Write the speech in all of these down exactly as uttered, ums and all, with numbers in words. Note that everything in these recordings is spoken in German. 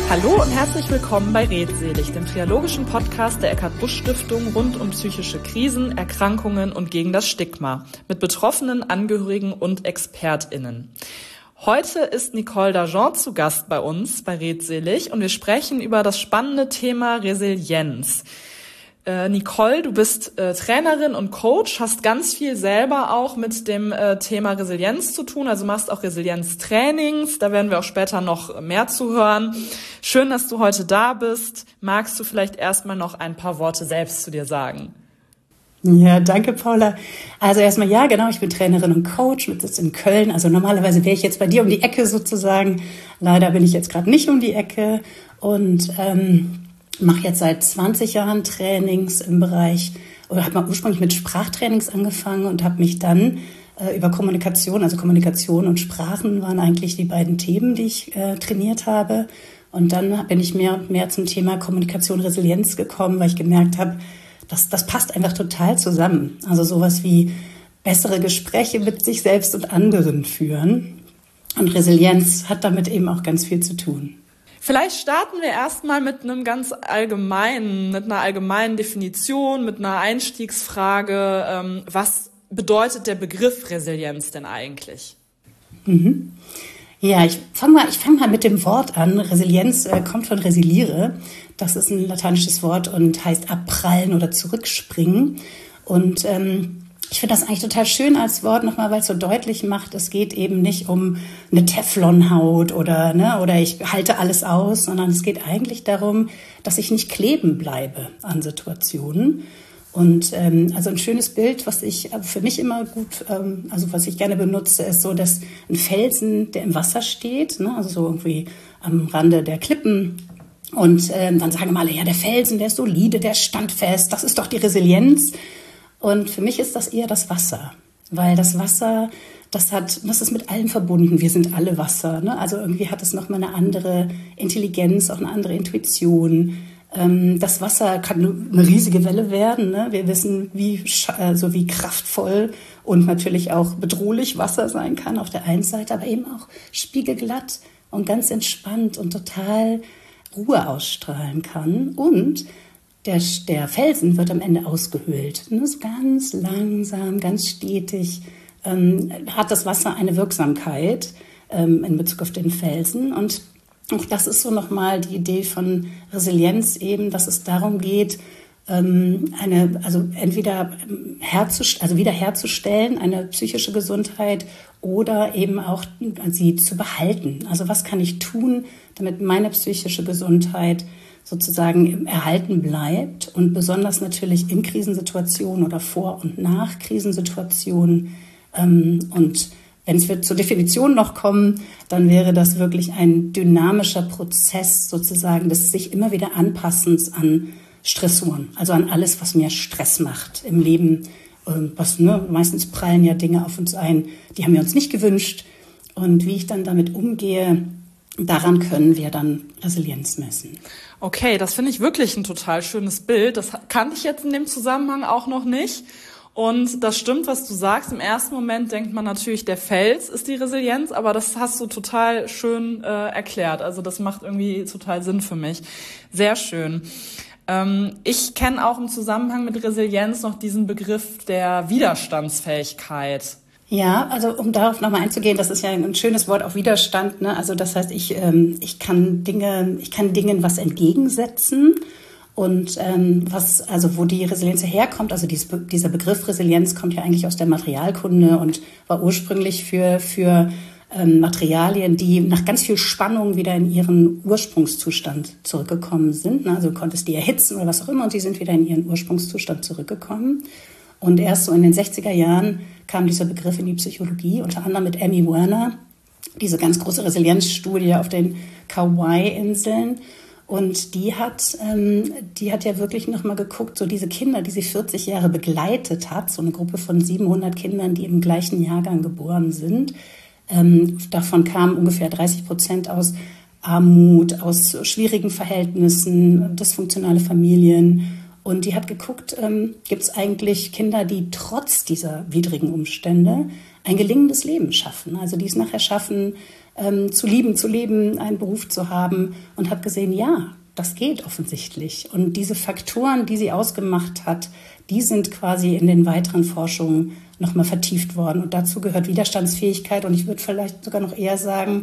Hallo und herzlich willkommen bei Redselig, dem triologischen Podcast der Eckart-Busch-Stiftung rund um psychische Krisen, Erkrankungen und gegen das Stigma mit Betroffenen, Angehörigen und ExpertInnen. Heute ist Nicole D'Argent zu Gast bei uns bei Redselig und wir sprechen über das spannende Thema Resilienz. Äh, Nicole, du bist äh, Trainerin und Coach, hast ganz viel selber auch mit dem äh, Thema Resilienz zu tun, also machst auch Resilienztrainings, da werden wir auch später noch mehr zu hören. Schön, dass du heute da bist. Magst du vielleicht erstmal noch ein paar Worte selbst zu dir sagen? Ja, danke, Paula. Also erstmal, ja, genau, ich bin Trainerin und Coach mit Sitz in Köln. Also normalerweise wäre ich jetzt bei dir um die Ecke sozusagen. Leider bin ich jetzt gerade nicht um die Ecke und ähm, mache jetzt seit zwanzig Jahren Trainings im Bereich, oder habe mal ursprünglich mit Sprachtrainings angefangen und habe mich dann äh, über Kommunikation, also Kommunikation und Sprachen waren eigentlich die beiden Themen, die ich äh, trainiert habe. Und dann bin ich mehr und mehr zum Thema Kommunikation, Resilienz gekommen, weil ich gemerkt habe, das, das passt einfach total zusammen. Also sowas wie bessere Gespräche mit sich selbst und anderen führen. Und Resilienz hat damit eben auch ganz viel zu tun. Vielleicht starten wir erstmal mit einem ganz allgemeinen, mit einer allgemeinen Definition, mit einer Einstiegsfrage. Ähm, was bedeutet der Begriff Resilienz denn eigentlich? Mhm. Ja, ich fange mal, ich fang mal mit dem Wort an. Resilienz äh, kommt von resiliere. Das ist ein lateinisches Wort und heißt abprallen oder zurückspringen. Und ähm, ich finde das eigentlich total schön als Wort nochmal, weil es so deutlich macht, es geht eben nicht um eine Teflonhaut oder, ne, oder ich halte alles aus, sondern es geht eigentlich darum, dass ich nicht kleben bleibe an Situationen. Und ähm, also ein schönes Bild, was ich für mich immer gut, ähm, also was ich gerne benutze, ist so, dass ein Felsen, der im Wasser steht, ne, also so irgendwie am Rande der Klippen. Und ähm, dann sagen alle, ja, der Felsen, der ist solide, der ist standfest, das ist doch die Resilienz. Und für mich ist das eher das Wasser, weil das Wasser, das hat, das ist mit allem verbunden. Wir sind alle Wasser, ne? Also irgendwie hat es nochmal eine andere Intelligenz, auch eine andere Intuition. Ähm, das Wasser kann eine riesige Welle werden, ne? Wir wissen, wie, also wie kraftvoll und natürlich auch bedrohlich Wasser sein kann auf der einen Seite, aber eben auch spiegelglatt und ganz entspannt und total Ruhe ausstrahlen kann. Und Der, der Felsen wird am Ende ausgehöhlt. Ne? So ganz langsam, ganz stetig ähm, hat das Wasser eine Wirksamkeit ähm, in Bezug auf den Felsen. Und auch das ist so nochmal die Idee von Resilienz eben, dass es darum geht, ähm, eine, also entweder herzust- also wiederherzustellen, eine psychische Gesundheit oder eben auch sie zu behalten. Also was kann ich tun, damit meine psychische Gesundheit sozusagen erhalten bleibt und besonders natürlich in Krisensituationen oder vor und nach Krisensituationen. Und wenn wir zur Definition noch kommen, dann wäre das wirklich ein dynamischer Prozess sozusagen des sich immer wieder Anpassens an Stressoren, also an alles, was mir Stress macht im Leben. Was, ne, meistens prallen ja Dinge auf uns ein, die haben wir uns nicht gewünscht. Und wie ich dann damit umgehe, daran können wir dann Resilienz messen. Okay, das finde ich wirklich ein total schönes Bild. Das kannte ich jetzt in dem Zusammenhang auch noch nicht. Und das stimmt, was du sagst. Im ersten Moment denkt man natürlich, der Fels ist die Resilienz, aber das hast du total schön äh, erklärt. Also das macht irgendwie total Sinn für mich. Sehr schön. Ähm, ich kenne auch im Zusammenhang mit Resilienz noch diesen Begriff der Widerstandsfähigkeit. Ja, also um darauf nochmal einzugehen, das ist ja ein schönes Wort auf Widerstand, ne? Also das heißt, ich ähm, ich kann Dinge, ich kann Dingen was entgegensetzen und ähm, was, also wo die Resilienz herkommt, also dies, dieser Begriff Resilienz kommt ja eigentlich aus der Materialkunde und war ursprünglich für für ähm, Materialien, die nach ganz viel Spannung wieder in ihren Ursprungszustand zurückgekommen sind. Ne? Also du konntest die erhitzen oder was auch immer und die sind wieder in ihren Ursprungszustand zurückgekommen. Und erst so in den sechziger Jahren kam dieser Begriff in die Psychologie, unter anderem mit Emmy Werner, diese ganz große Resilienzstudie auf den Kauai-Inseln. Und die hat, ähm, die hat ja wirklich nochmal geguckt, so diese Kinder, die sie vierzig Jahre begleitet hat, so eine Gruppe von siebenhundert Kindern, die im gleichen Jahrgang geboren sind. Ähm, davon kamen ungefähr dreißig Prozent aus Armut, aus schwierigen Verhältnissen, dysfunktionale Familien. Und die hat geguckt, ähm, gibt es eigentlich Kinder, die trotz dieser widrigen Umstände ein gelingendes Leben schaffen. Also die es nachher schaffen, ähm, zu lieben, zu leben, einen Beruf zu haben und habe gesehen, ja, das geht offensichtlich. Und diese Faktoren, die sie ausgemacht hat, die sind quasi in den weiteren Forschungen nochmal vertieft worden. Und dazu gehört Widerstandsfähigkeit. Und ich würde vielleicht sogar noch eher sagen,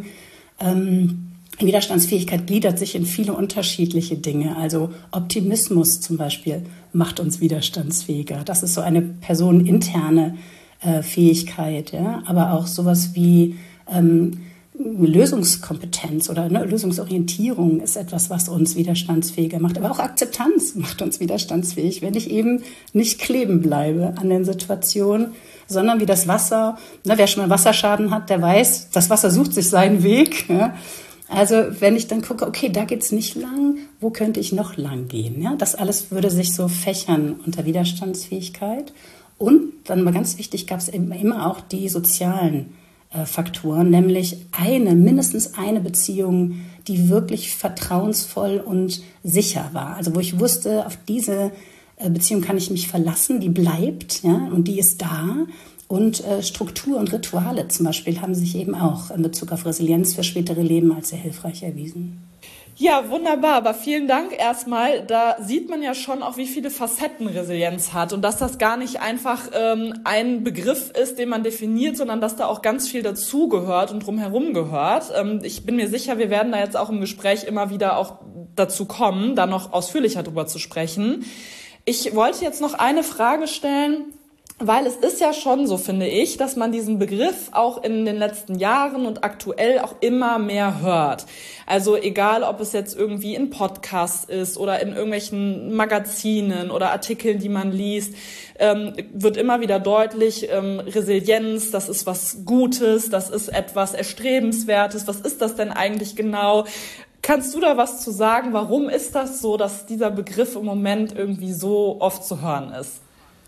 ähm, Widerstandsfähigkeit gliedert sich in viele unterschiedliche Dinge. Also Optimismus zum Beispiel macht uns widerstandsfähiger. Das ist so eine personeninterne äh, Fähigkeit. Ja? Aber auch sowas wie ähm, Lösungskompetenz oder ne, Lösungsorientierung ist etwas, was uns widerstandsfähiger macht. Aber auch Akzeptanz macht uns widerstandsfähig, wenn ich eben nicht kleben bleibe an den Situationen, sondern wie das Wasser, ne, wer schon mal Wasserschaden hat, der weiß, das Wasser sucht sich seinen Weg. Ja. Also wenn ich dann gucke, okay, da geht's nicht lang, wo könnte ich noch lang gehen? Ja, das alles würde sich so fächern unter Widerstandsfähigkeit. Und dann mal ganz wichtig, gab es immer auch die sozialen Faktoren, nämlich eine, mindestens eine Beziehung, die wirklich vertrauensvoll und sicher war. Also wo ich wusste, auf diese Beziehung kann ich mich verlassen, die bleibt, ja, und die ist da. Und äh, Struktur und Rituale zum Beispiel haben sich eben auch in Bezug auf Resilienz für spätere Leben als sehr hilfreich erwiesen. Ja, wunderbar. Aber vielen Dank erstmal. Da sieht man ja schon auch, wie viele Facetten Resilienz hat und dass das gar nicht einfach ähm, ein Begriff ist, den man definiert, sondern dass da auch ganz viel dazugehört und drumherum gehört. Ähm, ich bin mir sicher, wir werden da jetzt auch im Gespräch immer wieder auch dazu kommen, da noch ausführlicher drüber zu sprechen. Ich wollte jetzt noch eine Frage stellen. Weil es ist ja schon so, finde ich, dass man diesen Begriff auch in den letzten Jahren und aktuell auch immer mehr hört. Also egal, ob es jetzt irgendwie in Podcasts ist oder in irgendwelchen Magazinen oder Artikeln, die man liest, ähm, wird immer wieder deutlich, ähm, Resilienz, das ist was Gutes, das ist etwas Erstrebenswertes. Was ist das denn eigentlich genau? Kannst du da was zu sagen? Warum ist das so, dass dieser Begriff im Moment irgendwie so oft zu hören ist?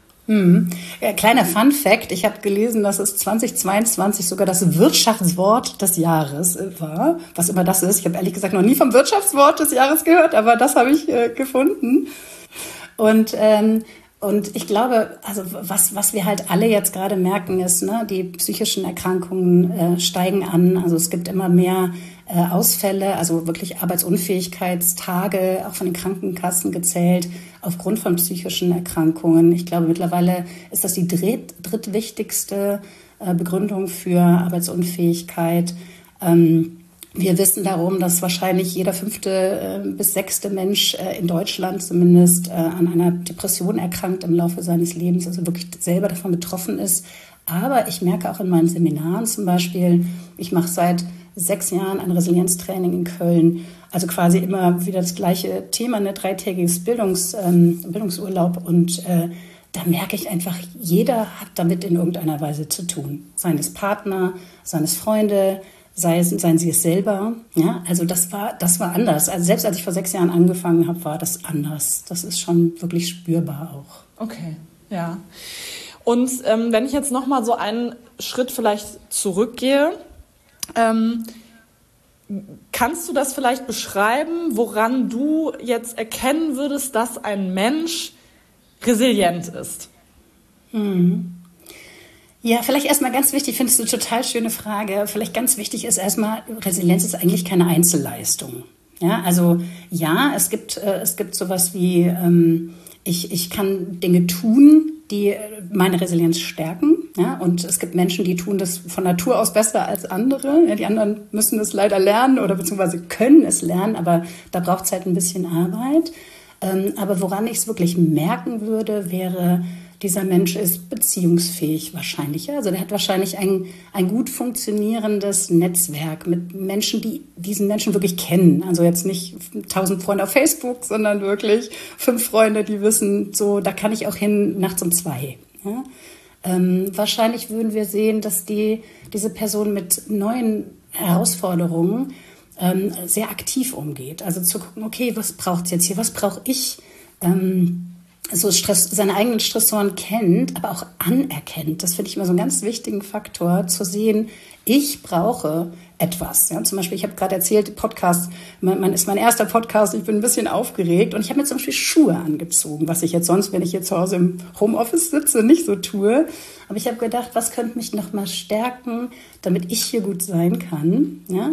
Hm. Ja, kleiner Fun-Fact, ich habe gelesen, dass es zweitausendzweiundzwanzig sogar das Wirtschaftswort des Jahres war, was immer das ist. Ich habe ehrlich gesagt noch nie vom Wirtschaftswort des Jahres gehört, aber das habe ich äh, gefunden. Und ähm, und ich glaube, also was was wir halt alle jetzt gerade merken ist, ne, die psychischen Erkrankungen äh, steigen an. Also es gibt immer mehr äh, Ausfälle, also wirklich Arbeitsunfähigkeitstage, auch von den Krankenkassen gezählt, aufgrund von psychischen Erkrankungen. Ich glaube, mittlerweile ist das die dritt, drittwichtigste äh, Begründung für Arbeitsunfähigkeit. Ähm, Wir wissen darum, dass wahrscheinlich jeder fünfte äh, bis sechste Mensch äh, in Deutschland zumindest äh, an einer Depression erkrankt im Laufe seines Lebens, also wirklich selber davon betroffen ist. Aber ich merke auch in meinen Seminaren zum Beispiel, ich mache seit sechs Jahren ein Resilienztraining in Köln, also quasi immer wieder das gleiche Thema, ein dreitägiges Bildungs, ähm, Bildungsurlaub und äh, da merke ich einfach, jeder hat damit in irgendeiner Weise zu tun. Seines Partner, seines Freunde, Sei es, seien sie es selber, ja, also das war, das war anders. Also selbst als ich vor sechs Jahren angefangen habe, war das anders. Das ist schon wirklich spürbar auch. Okay, ja. Und ähm, wenn ich jetzt noch mal so einen Schritt vielleicht zurückgehe, ähm, kannst du das vielleicht beschreiben, woran du jetzt erkennen würdest, dass ein Mensch resilient ist? Hm. Ja, vielleicht erstmal ganz wichtig, findest du eine total schöne Frage. Vielleicht ganz wichtig ist erstmal, Resilienz ist eigentlich keine Einzelleistung. Ja, also ja, es gibt äh, es gibt sowas wie ähm, ich ich kann Dinge tun, die meine Resilienz stärken. Ja, und es gibt Menschen, die tun das von Natur aus besser als andere. Ja, die anderen müssen es leider lernen oder beziehungsweise können es lernen, aber da braucht es halt ein bisschen Arbeit. Ähm, aber woran ich es wirklich merken würde, wäre, dieser Mensch ist beziehungsfähig wahrscheinlich. Ja? Also der hat wahrscheinlich ein, ein gut funktionierendes Netzwerk mit Menschen, die diesen Menschen wirklich kennen. Also jetzt nicht tausend Freunde auf Facebook, sondern wirklich fünf Freunde, die wissen, so da kann ich auch hin nachts um zwei. Ja? Ähm, wahrscheinlich würden wir sehen, dass die, diese Person mit neuen Herausforderungen ähm, sehr aktiv umgeht. Also zu gucken, okay, was braucht es jetzt hier? Was brauche ich? Ähm, so Stress, seine eigenen Stressoren kennt, aber auch anerkennt. Das finde ich immer so einen ganz wichtigen Faktor, zu sehen, ich brauche etwas. Ja, zum Beispiel, ich habe gerade erzählt, Podcast, man, man ist mein erster Podcast, ich bin ein bisschen aufgeregt und ich habe mir zum Beispiel Schuhe angezogen, was ich jetzt sonst, wenn ich jetzt zu Hause im Homeoffice sitze, nicht so tue. Aber ich habe gedacht, was könnte mich noch mal stärken, damit ich hier gut sein kann. Ja?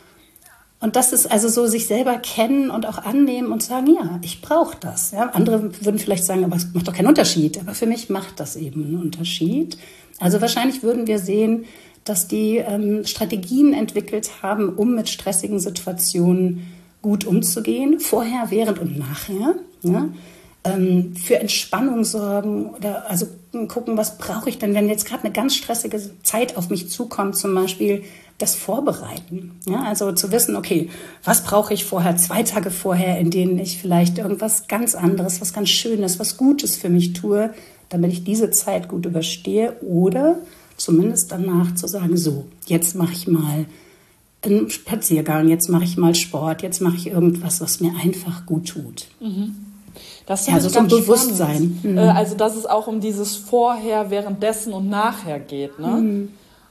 Und das ist also so, sich selber kennen und auch annehmen und sagen, ja, ich brauche das. Ja? Andere würden vielleicht sagen, aber es macht doch keinen Unterschied. Aber für mich macht das eben einen Unterschied. Also wahrscheinlich würden wir sehen, dass die ähm, Strategien entwickelt haben, um mit stressigen Situationen gut umzugehen, vorher, während und nachher. Ja? Ähm, für Entspannung sorgen oder also gucken, was brauche ich denn, wenn jetzt gerade eine ganz stressige Zeit auf mich zukommt, zum Beispiel das Vorbereiten. Ja? Also zu wissen, okay, was brauche ich vorher, zwei Tage vorher, in denen ich vielleicht irgendwas ganz anderes, was ganz Schönes, was Gutes für mich tue, damit ich diese Zeit gut überstehe, oder zumindest danach zu sagen, so, jetzt mache ich mal einen Spaziergang, jetzt mache ich mal Sport, jetzt mache ich irgendwas, was mir einfach gut tut. Mhm. Das ja, also so ein Bewusstsein. Mhm. Also, dass es auch um dieses Vorher, Währenddessen und Nachher geht, ne? Mhm.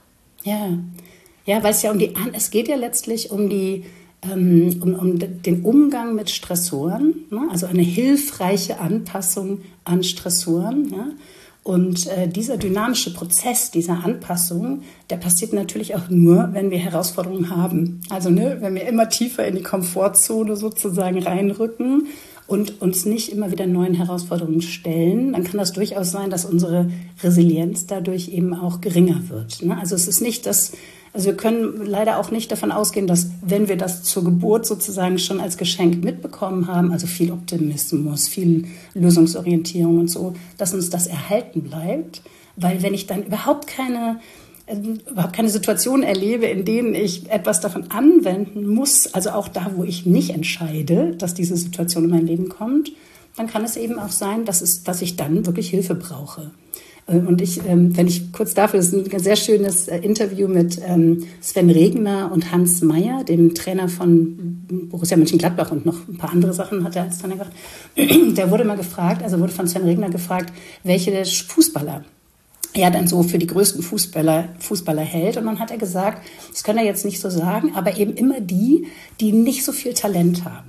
Ja. Ja, weil es ja um die, es geht ja letztlich um die, um, um den Umgang mit Stressoren, ne? Also eine hilfreiche Anpassung an Stressoren, ja? Und äh, dieser dynamische Prozess, dieser Anpassung, der passiert natürlich auch nur, wenn wir Herausforderungen haben. Also ne, wenn wir immer tiefer in die Komfortzone sozusagen reinrücken und uns nicht immer wieder neuen Herausforderungen stellen, dann kann das durchaus sein, dass unsere Resilienz dadurch eben auch geringer wird. Ne? Also es ist nicht das, also wir können leider auch nicht davon ausgehen, dass wenn wir das zur Geburt sozusagen schon als Geschenk mitbekommen haben, also viel Optimismus, viel Lösungsorientierung und so, dass uns das erhalten bleibt. Weil wenn ich dann überhaupt keine, äh, überhaupt keine Situation erlebe, in denen ich etwas davon anwenden muss, also auch da, wo ich nicht entscheide, dass diese Situation in mein Leben kommt, dann kann es eben auch sein, dass, es, dass ich dann wirklich Hilfe brauche. Und ich, wenn ich kurz darf, das ist ein sehr schönes Interview mit Sven Regner und Hans Meyer, dem Trainer von Borussia Mönchengladbach, und noch ein paar andere Sachen hat er als Trainer gemacht. Der wurde mal gefragt, also wurde von Sven Regner gefragt, welche Fußballer er dann so für die größten Fußballer, Fußballer hält. Und dann hat er gesagt, das kann er jetzt nicht so sagen, aber eben immer die, die nicht so viel Talent haben.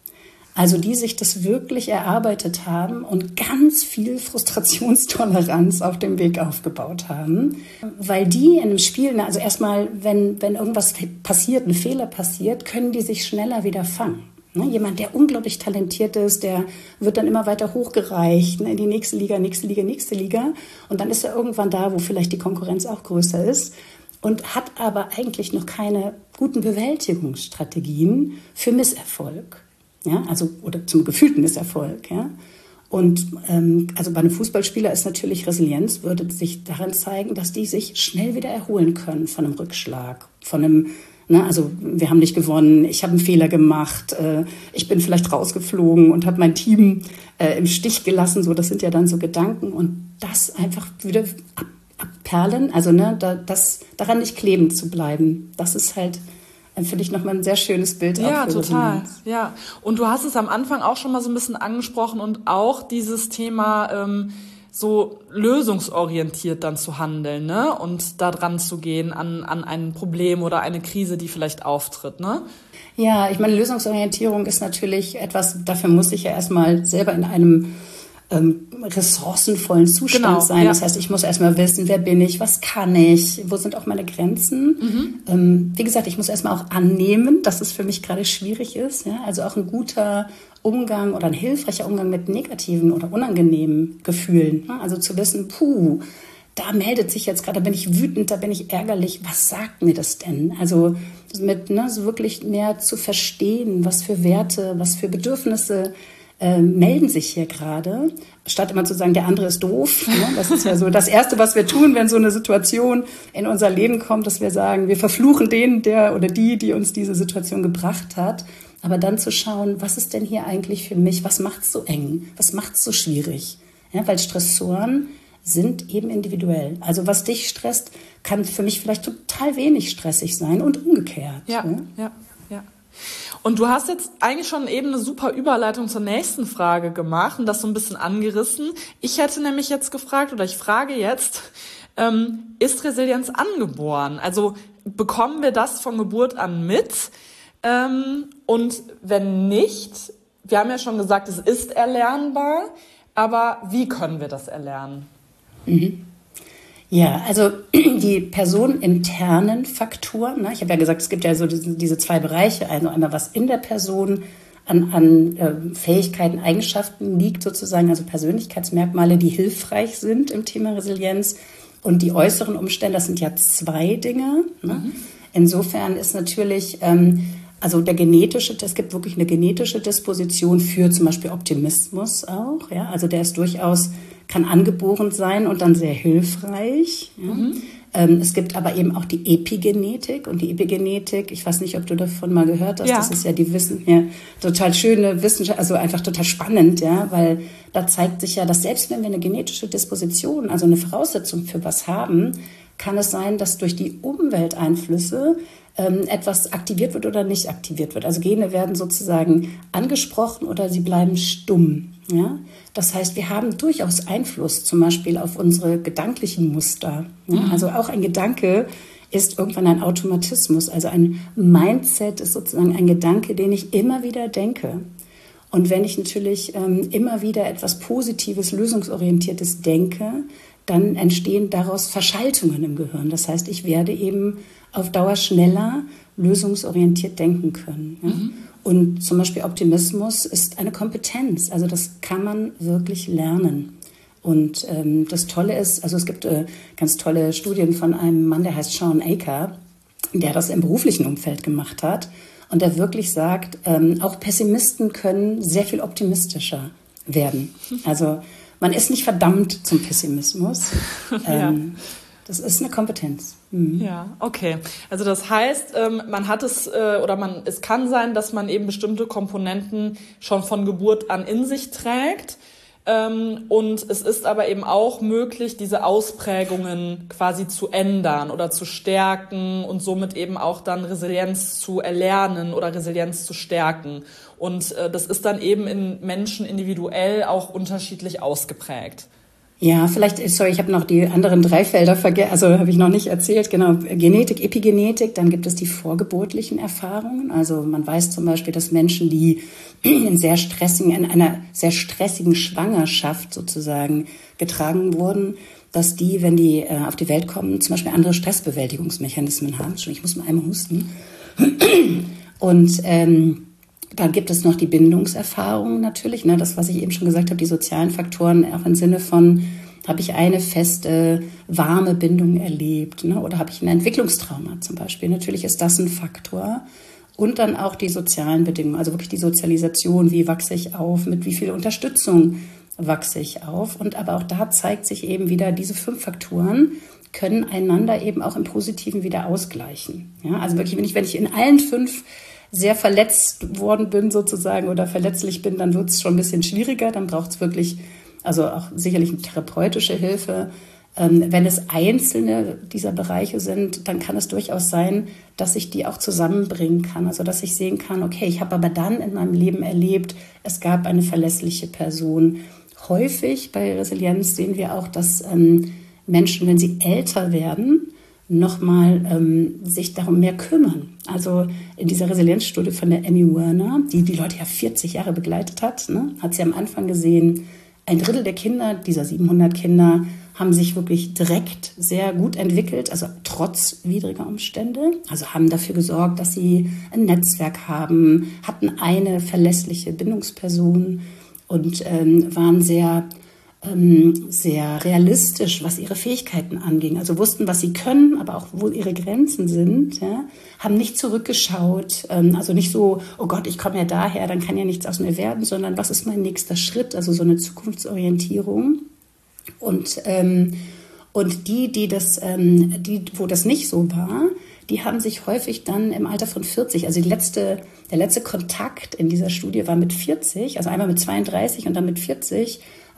Also die sich das wirklich erarbeitet haben und ganz viel Frustrationstoleranz auf dem Weg aufgebaut haben. Weil die in einem Spiel, also erstmal, wenn, wenn irgendwas passiert, ein Fehler passiert, können die sich schneller wieder fangen. Jemand, der unglaublich talentiert ist, der wird dann immer weiter hochgereicht, in die nächste Liga, nächste Liga, nächste Liga. Und dann ist er irgendwann da, wo vielleicht die Konkurrenz auch größer ist. Und hat aber eigentlich noch keine guten Bewältigungsstrategien für Misserfolg. Ja, also, oder zum gefühlten Misserfolg, ja. Und ähm, also bei einem Fußballspieler ist natürlich Resilienz, würde sich darin zeigen, dass die sich schnell wieder erholen können von einem Rückschlag, von einem, ne, also wir haben nicht gewonnen, ich habe einen Fehler gemacht, äh, ich bin vielleicht rausgeflogen und habe mein Team äh, im Stich gelassen, so, das sind ja dann so Gedanken, und das einfach wieder ab, abperlen, also ne, da, das, daran nicht kleben zu bleiben, das ist halt, finde ich, nochmal ein sehr schönes Bild. Ja, auch für total. Resilienz. Ja, und du hast es am Anfang auch schon mal so ein bisschen angesprochen, und auch dieses Thema ähm, so lösungsorientiert dann zu handeln, ne? Und da dran zu gehen an, an ein Problem oder eine Krise, die vielleicht auftritt, ne? Ja, ich meine, Lösungsorientierung ist natürlich etwas, dafür muss ich ja erstmal selber in einem ähm, ressourcenvollen Zustand genau, sein. Ja. Das heißt, ich muss erstmal wissen, wer bin ich, was kann ich, wo sind auch meine Grenzen. Mhm. Ähm, wie gesagt, ich muss erstmal auch annehmen, dass es für mich gerade schwierig ist. Ja? Also auch ein guter Umgang oder ein hilfreicher Umgang mit negativen oder unangenehmen Gefühlen. Ja? Also zu wissen, puh, da meldet sich jetzt gerade, da bin ich wütend, da bin ich ärgerlich. Was sagt mir das denn? Also mit ne, so wirklich mehr zu verstehen, was für Werte, was für Bedürfnisse Äh, melden sich hier gerade, statt immer zu sagen, der andere ist doof. Ne? Das ist ja so das Erste, was wir tun, wenn so eine Situation in unser Leben kommt, dass wir sagen, wir verfluchen den, der oder die, die uns diese Situation gebracht hat. Aber dann zu schauen, was ist denn hier eigentlich für mich, was macht es so eng, was macht es so schwierig? Ja, weil Stressoren sind eben individuell. Also was dich stresst, kann für mich vielleicht total wenig stressig sein und umgekehrt. Ja, ne? ja, ja. Und du hast jetzt eigentlich schon eben eine super Überleitung zur nächsten Frage gemacht und das so ein bisschen angerissen. Ich hätte nämlich jetzt gefragt, oder ich frage jetzt, ähm, ist Resilienz angeboren? Also bekommen wir das von Geburt an mit? Ähm, und wenn nicht, wir haben ja schon gesagt, es ist erlernbar, aber wie können wir das erlernen? Mhm. Ja, also die personeninternen Faktoren, ne? Ich habe ja gesagt, es gibt ja so diese, diese zwei Bereiche, also einmal was in der Person an, an äh, Fähigkeiten, Eigenschaften liegt sozusagen, also Persönlichkeitsmerkmale, die hilfreich sind im Thema Resilienz, und die äußeren Umstände, das sind ja zwei Dinge. Ne? Mhm. Insofern ist natürlich, ähm, also der genetische, es gibt wirklich eine genetische Disposition für zum Beispiel Optimismus auch, ja, also der ist durchaus, kann angeboren sein und dann sehr hilfreich. Ja. Mhm. Ähm, es gibt aber eben auch die Epigenetik, und die Epigenetik, ich weiß nicht, ob du davon mal gehört hast, ja. Das ist ja die Wissen, ja, total schöne Wissenschaft, also einfach total spannend, ja, weil da zeigt sich ja, dass selbst wenn wir eine genetische Disposition, also eine Voraussetzung für was haben, kann es sein, dass durch die Umwelteinflüsse ähm, etwas aktiviert wird oder nicht aktiviert wird. Also Gene werden sozusagen angesprochen oder sie bleiben stumm. Ja? Das heißt, wir haben durchaus Einfluss zum Beispiel auf unsere gedanklichen Muster. Ja? Mhm. Also auch ein Gedanke ist irgendwann ein Automatismus. Also ein Mindset ist sozusagen ein Gedanke, den ich immer wieder denke. Und wenn ich natürlich ähm, immer wieder etwas Positives, Lösungsorientiertes denke, dann entstehen daraus Verschaltungen im Gehirn. Das heißt, ich werde eben auf Dauer schneller lösungsorientiert denken können. Ja? Mhm. Und zum Beispiel Optimismus ist eine Kompetenz. Also das kann man wirklich lernen. Und ähm, das Tolle ist, also es gibt äh, ganz tolle Studien von einem Mann, der heißt Shawn Achor, der das im beruflichen Umfeld gemacht hat. Und der wirklich sagt, ähm, auch Pessimisten können sehr viel optimistischer werden. Also man ist nicht verdammt zum Pessimismus. Ja. Ähm, das ist eine Kompetenz. Mhm. Ja, okay. Also das heißt, ähm, man hat es äh, oder man es kann sein, dass man eben bestimmte Komponenten schon von Geburt an in sich trägt. Ähm, und es ist aber eben auch möglich, diese Ausprägungen quasi zu ändern oder zu stärken und somit eben auch dann Resilienz zu erlernen oder Resilienz zu stärken. Und äh, das ist dann eben in Menschen individuell auch unterschiedlich ausgeprägt. Ja, vielleicht, sorry, ich habe noch die anderen drei Felder vergessen, also habe ich noch nicht erzählt, genau, Genetik, Epigenetik, dann gibt es die vorgeburtlichen Erfahrungen, also man weiß zum Beispiel, dass Menschen, die in sehr stressigen, in einer sehr stressigen Schwangerschaft sozusagen getragen wurden, dass die, wenn die äh, auf die Welt kommen, zum Beispiel andere Stressbewältigungsmechanismen haben. Ich muss mal einmal husten. Und ähm, dann gibt es noch die Bindungserfahrung natürlich, ne, das, was ich eben schon gesagt habe, die sozialen Faktoren, auch im Sinne von, habe ich eine feste, warme Bindung erlebt, ne, oder habe ich ein Entwicklungstrauma zum Beispiel. Natürlich ist das ein Faktor. Und dann auch die sozialen Bedingungen, also wirklich die Sozialisation, wie wachse ich auf, mit wie viel Unterstützung wachse ich auf. Und aber auch da zeigt sich eben wieder, diese fünf Faktoren können einander eben auch im Positiven wieder ausgleichen. Ja, also wirklich, wenn ich, wenn ich in allen fünf sehr verletzt worden bin sozusagen oder verletzlich bin, dann wird es schon ein bisschen schwieriger. Dann braucht es wirklich, also auch sicherlich eine therapeutische Hilfe. Ähm, wenn es einzelne dieser Bereiche sind, dann kann es durchaus sein, dass ich die auch zusammenbringen kann. Also dass ich sehen kann, okay, ich habe aber dann in meinem Leben erlebt, es gab eine verlässliche Person. Häufig bei Resilienz sehen wir auch, dass ähm, Menschen, wenn sie älter werden, nochmal ähm, sich darum mehr kümmern. Also in dieser Resilienzstudie von der Emmy Werner, die die Leute ja vierzig Jahre begleitet hat, ne, hat sie am Anfang gesehen, ein Drittel der Kinder, dieser siebenhundert Kinder, haben sich wirklich direkt sehr gut entwickelt, also trotz widriger Umstände. Also haben dafür gesorgt, dass sie ein Netzwerk haben, hatten eine verlässliche Bindungsperson und ähm, waren sehr sehr realistisch, was ihre Fähigkeiten anging. Also wussten, was sie können, aber auch, wo ihre Grenzen sind. Ja? Haben nicht zurückgeschaut, also nicht so, oh Gott, ich komme ja daher, dann kann ja nichts aus mir werden, sondern was ist mein nächster Schritt? Also so eine Zukunftsorientierung. Und, ähm, und die, die das, ähm, die, wo das nicht so war, die haben sich häufig dann im Alter von vierzig, also die letzte, der letzte Kontakt in dieser Studie war mit vierzig, also einmal mit zweiunddreißig und dann mit vierzig,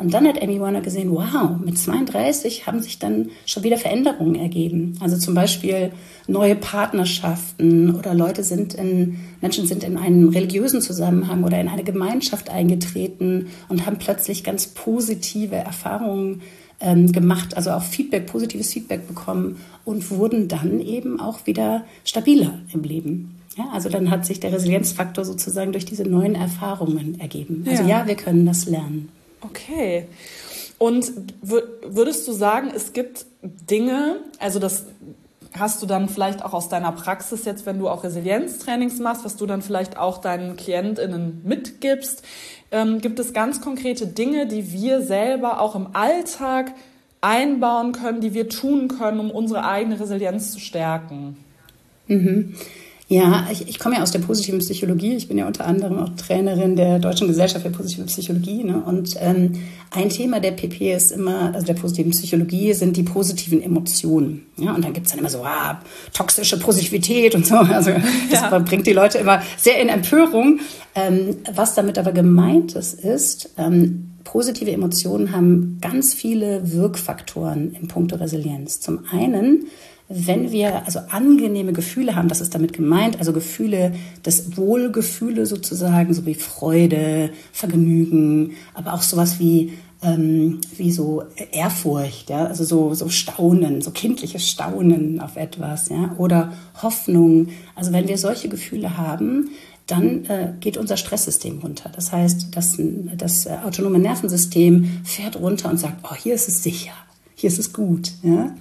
Und dann hat Amy Warner gesehen, wow, mit zweiunddreißig haben sich dann schon wieder Veränderungen ergeben. Also zum Beispiel neue Partnerschaften oder Leute sind in, Menschen sind in einen religiösen Zusammenhang oder in eine Gemeinschaft eingetreten und haben plötzlich ganz positive Erfahrungen ähm, gemacht, also auch Feedback, positives Feedback bekommen und wurden dann eben auch wieder stabiler im Leben. Ja, also dann hat sich der Resilienzfaktor sozusagen durch diese neuen Erfahrungen ergeben. Also ja, ja wir können das lernen. Okay. Und würdest du sagen, es gibt Dinge, also das hast du dann vielleicht auch aus deiner Praxis jetzt, wenn du auch Resilienztrainings machst, was du dann vielleicht auch deinen KlientInnen mitgibst, ähm, gibt es ganz konkrete Dinge, die wir selber auch im Alltag einbauen können, die wir tun können, um unsere eigene Resilienz zu stärken? Mhm. Ja, ich, ich komme ja aus der positiven Psychologie. Ich bin ja unter anderem auch Trainerin der Deutschen Gesellschaft für positive Psychologie. Ne? Und ähm, ein Thema der P P ist immer, also der positiven Psychologie, sind die positiven Emotionen. Ja? Und dann gibt's dann immer so, ah, toxische Positivität und so. Also das ja. bringt die Leute immer sehr in Empörung. Ähm, was damit aber gemeint ist, ist, ähm, positive Emotionen haben ganz viele Wirkfaktoren in puncto Resilienz. Zum einen, wenn wir also angenehme Gefühle haben, das ist damit gemeint, also Gefühle, das Wohlgefühle sozusagen, so wie Freude, Vergnügen, aber auch sowas wie, ähm, wie so Ehrfurcht, ja, also so, so Staunen, so kindliches Staunen auf etwas, ja, oder Hoffnung. Also wenn wir solche Gefühle haben, dann äh, geht unser Stresssystem runter. Das heißt, das, das äh, autonome Nervensystem fährt runter und sagt, oh, hier ist es sicher, hier ist es gut, ja.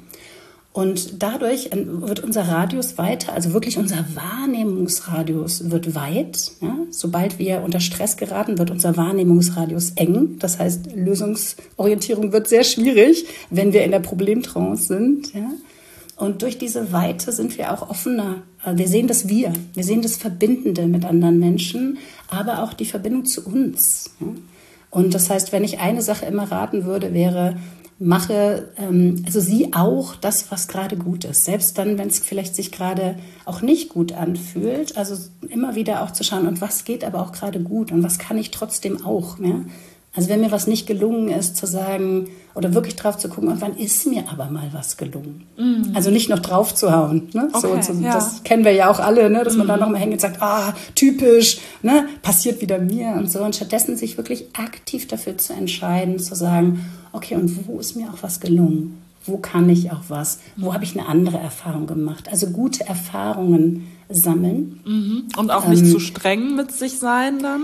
Und dadurch wird unser Radius weiter, also wirklich unser Wahrnehmungsradius wird weit. Ja? Sobald wir unter Stress geraten, wird unser Wahrnehmungsradius eng. Das heißt, Lösungsorientierung wird sehr schwierig, wenn wir in der Problemtrance sind. Ja? Und durch diese Weite sind wir auch offener. Wir sehen das Wir, wir sehen das Verbindende mit anderen Menschen, aber auch die Verbindung zu uns. Ja? Und das heißt, wenn ich eine Sache immer raten würde, wäre, mache, ähm, also sieh auch das, was gerade gut ist. Selbst dann, wenn es vielleicht sich gerade auch nicht gut anfühlt. Also immer wieder auch zu schauen, und was geht aber auch gerade gut und was kann ich trotzdem auch. Ja? Also wenn mir was nicht gelungen ist, zu sagen oder wirklich drauf zu gucken, und wann ist mir aber mal was gelungen? Mhm. Also nicht noch drauf zu hauen. Ne? Okay, so, so, ja. Das kennen wir ja auch alle, ne? Dass man mhm. da noch mal hängt und sagt, ah, typisch, ne? Passiert wieder mir und so. Und stattdessen sich wirklich aktiv dafür zu entscheiden, zu sagen, okay, und wo ist mir auch was gelungen? Wo kann ich auch was? Wo habe ich eine andere Erfahrung gemacht? Also gute Erfahrungen sammeln. Mhm. Und auch nicht ähm, zu streng mit sich sein dann?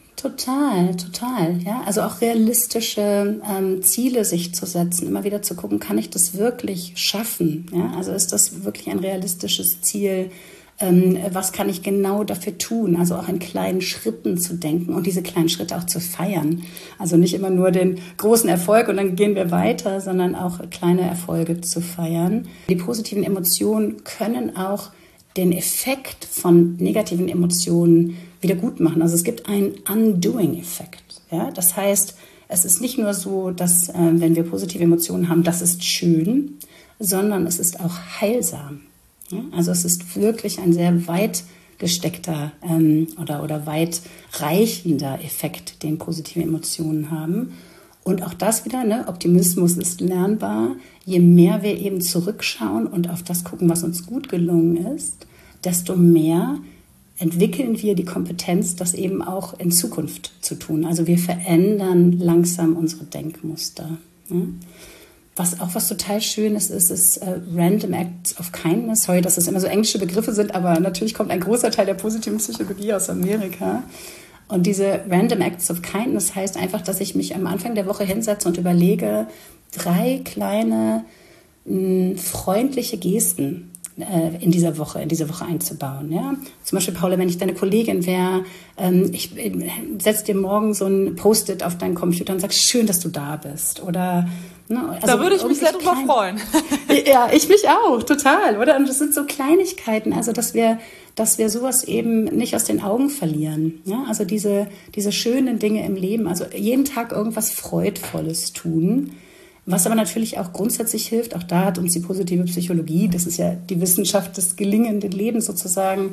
Total, total. Ja, also auch realistische ähm, Ziele sich zu setzen, immer wieder zu gucken, kann ich das wirklich schaffen? Ja, also ist das wirklich ein realistisches Ziel? Ähm, was kann ich genau dafür tun? Also auch in kleinen Schritten zu denken und diese kleinen Schritte auch zu feiern. Also nicht immer nur den großen Erfolg und dann gehen wir weiter, sondern auch kleine Erfolge zu feiern. Die positiven Emotionen können auch den Effekt von negativen Emotionen wieder gut machen. Also es gibt einen Undoing-Effekt. Ja? Das heißt, es ist nicht nur so, dass äh, wenn wir positive Emotionen haben, das ist schön, sondern es ist auch heilsam. Ja? Also es ist wirklich ein sehr weit gesteckter ähm, oder, oder weit reichender Effekt, den positive Emotionen haben. Und auch das wieder, ne, Optimismus ist lernbar. Je mehr wir eben zurückschauen und auf das gucken, was uns gut gelungen ist, desto mehr entwickeln wir die Kompetenz, das eben auch in Zukunft zu tun. Also wir verändern langsam unsere Denkmuster. Ne? Was auch was total Schönes ist, ist äh, Random Acts of Kindness. Sorry, dass das immer so englische Begriffe sind, aber natürlich kommt ein großer Teil der positiven Psychologie aus Amerika. Und diese Random Acts of Kindness heißt einfach, dass ich mich am Anfang der Woche hinsetze und überlege, drei kleine mh, freundliche Gesten äh, in dieser Woche, in diese Woche einzubauen. Ja? Zum Beispiel, Paula, wenn ich deine Kollegin wäre, ähm, ich äh, setze dir morgen so ein Post-it auf deinen Computer und sag, schön, dass du da bist. Oder ne, also da würde ich mich sehr drüber freuen. Ja, ich mich auch, total, oder? Und das sind so Kleinigkeiten, also dass wir dass wir sowas eben nicht aus den Augen verlieren. Ja? Also diese, diese schönen Dinge im Leben, also jeden Tag irgendwas Freudvolles tun, was aber natürlich auch grundsätzlich hilft. Auch da hat uns die positive Psychologie, das ist ja die Wissenschaft des gelingenden Lebens sozusagen,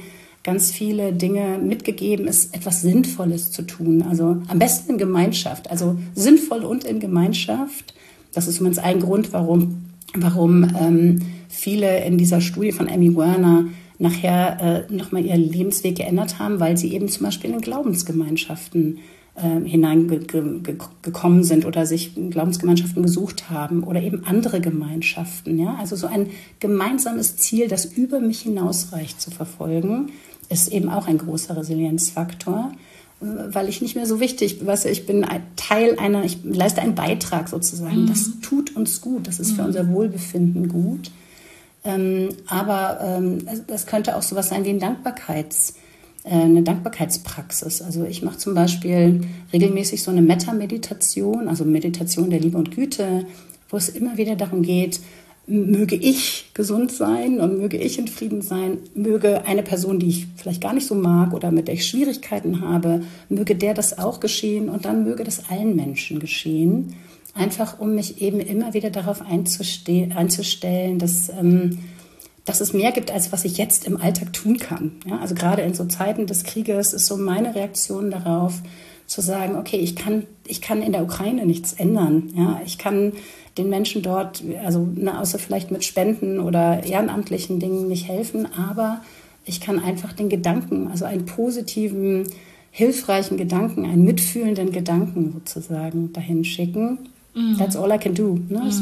ganz viele Dinge mitgegeben, ist etwas Sinnvolles zu tun. Also am besten in Gemeinschaft, also sinnvoll und in Gemeinschaft. Das ist übrigens ein Grund, warum, warum ähm, viele in dieser Studie von Amy Werner nachher äh, nochmal ihren Lebensweg geändert haben, weil sie eben zum Beispiel in Glaubensgemeinschaften äh, hineingekommen sind oder sich Glaubensgemeinschaften gesucht haben oder eben andere Gemeinschaften. Ja? Also so ein gemeinsames Ziel, das über mich hinausreicht, zu verfolgen, ist eben auch ein großer Resilienzfaktor, weil ich nicht mehr so wichtig, weißt du, ich bin ein Teil einer, ich leiste einen Beitrag sozusagen. Mhm. Das tut uns gut, das ist für unser Wohlbefinden gut. Ähm, aber ähm, das könnte auch sowas sein wie ein Dankbarkeits, äh, eine Dankbarkeitspraxis. Also ich mache zum Beispiel regelmäßig so eine Metta-Meditation, also Meditation der Liebe und Güte, wo es immer wieder darum geht, möge ich gesund sein und möge ich in Frieden sein, möge eine Person, die ich vielleicht gar nicht so mag oder mit der ich Schwierigkeiten habe, möge der das auch geschehen und dann möge das allen Menschen geschehen. Einfach um mich eben immer wieder darauf einzuste- einzustellen, dass, ähm, dass es mehr gibt, als was ich jetzt im Alltag tun kann. Ja, also gerade in so Zeiten des Krieges ist so meine Reaktion darauf, zu sagen, okay, ich kann, ich kann in der Ukraine nichts ändern. Ja, ich kann den Menschen dort, also ne, außer vielleicht mit Spenden oder ehrenamtlichen Dingen nicht helfen, aber ich kann einfach den Gedanken, also einen positiven, hilfreichen Gedanken, einen mitfühlenden Gedanken sozusagen dahin schicken. Mm. That's all I can do. Ne? Mm. So.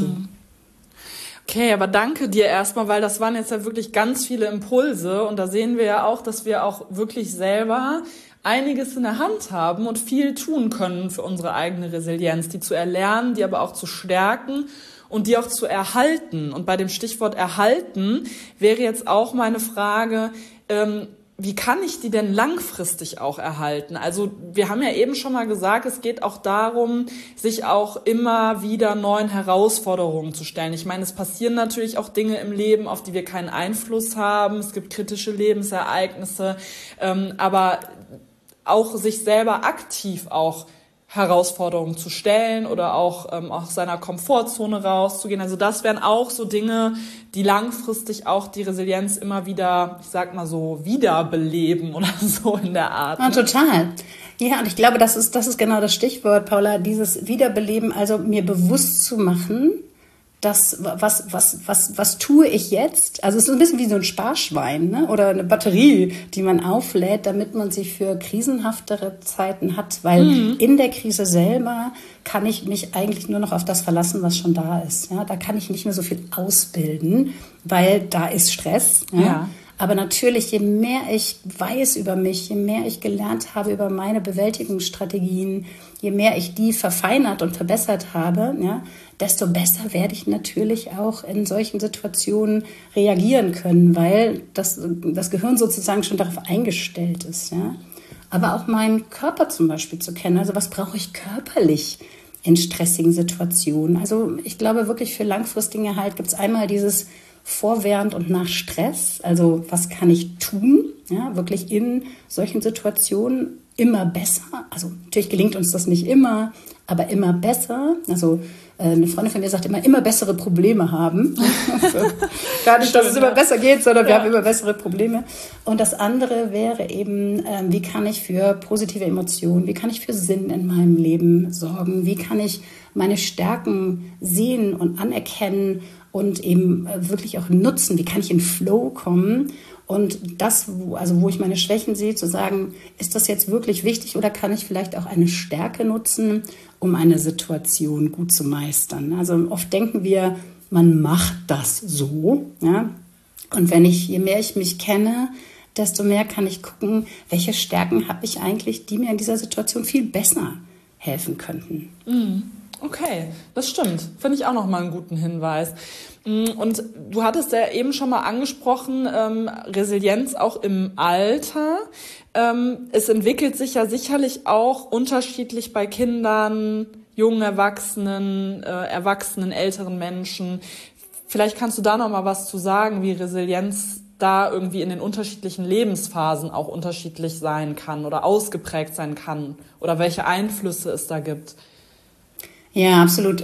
Okay, aber danke dir erstmal, weil das waren jetzt ja wirklich ganz viele Impulse und da sehen wir ja auch, dass wir auch wirklich selber einiges in der Hand haben und viel tun können für unsere eigene Resilienz, die zu erlernen, die aber auch zu stärken und die auch zu erhalten. Und bei dem Stichwort erhalten wäre jetzt auch meine Frage, ähm, wie kann ich die denn langfristig auch erhalten? Also wir haben ja eben schon mal gesagt, es geht auch darum, sich auch immer wieder neuen Herausforderungen zu stellen. Ich meine, es passieren natürlich auch Dinge im Leben, auf die wir keinen Einfluss haben. Es gibt kritische Lebensereignisse, ähm, aber auch sich selber aktiv auch Herausforderungen zu stellen oder auch ähm, aus seiner Komfortzone rauszugehen. Also das wären auch so Dinge, die langfristig auch die Resilienz immer wieder, ich sag mal so, wiederbeleben oder so in der Art. Ja, total. Ja, und ich glaube, das ist, das ist genau das Stichwort, Paula, dieses Wiederbeleben, also mir bewusst zu machen, das, was, was, was, was tue ich jetzt? Also es ist ein bisschen wie so ein Sparschwein, ne? Oder eine Batterie, die man auflädt, damit man sie für krisenhaftere Zeiten hat. Weil mhm. in der Krise selber kann ich mich eigentlich nur noch auf das verlassen, was schon da ist. Ja? Da kann ich nicht mehr so viel ausbilden, weil da ist Stress. Ja? Ja. Aber natürlich, je mehr ich weiß über mich, je mehr ich gelernt habe über meine Bewältigungsstrategien, je mehr ich die verfeinert und verbessert habe, ja, desto besser werde ich natürlich auch in solchen Situationen reagieren können, weil das, das Gehirn sozusagen schon darauf eingestellt ist. Ja. Aber auch meinen Körper zum Beispiel zu kennen. Also was brauche ich körperlich in stressigen Situationen? Also ich glaube wirklich, für langfristigen Erhalt gibt es einmal dieses vor, während und nach Stress. Also was kann ich tun, ja, wirklich in solchen Situationen immer besser. Also natürlich gelingt uns das nicht immer, aber immer besser. Also äh, eine Freundin von mir sagt immer, immer bessere Probleme haben. Also, gar nicht, dass es immer besser geht, sondern ja. wir haben immer bessere Probleme. Und das andere wäre eben, äh, wie kann ich für positive Emotionen, wie kann ich für Sinn in meinem Leben sorgen, wie kann ich meine Stärken sehen und anerkennen und eben wirklich auch nutzen, wie kann ich in Flow kommen und das, also wo ich meine Schwächen sehe, zu sagen, ist das jetzt wirklich wichtig oder kann ich vielleicht auch eine Stärke nutzen, um eine Situation gut zu meistern. Also oft denken wir, man macht das so, ja, und wenn ich, je mehr ich mich kenne, desto mehr kann ich gucken, welche Stärken habe ich eigentlich, die mir in dieser Situation viel besser helfen könnten. Mhm. Okay, das stimmt. Finde ich auch nochmal einen guten Hinweis. Und du hattest ja eben schon mal angesprochen, ähm, Resilienz auch im Alter. Ähm, es entwickelt sich ja sicherlich auch unterschiedlich bei Kindern, jungen Erwachsenen, äh, erwachsenen, älteren Menschen. Vielleicht kannst du da noch mal was zu sagen, wie Resilienz da irgendwie in den unterschiedlichen Lebensphasen auch unterschiedlich sein kann oder ausgeprägt sein kann oder welche Einflüsse es da gibt. Ja, absolut.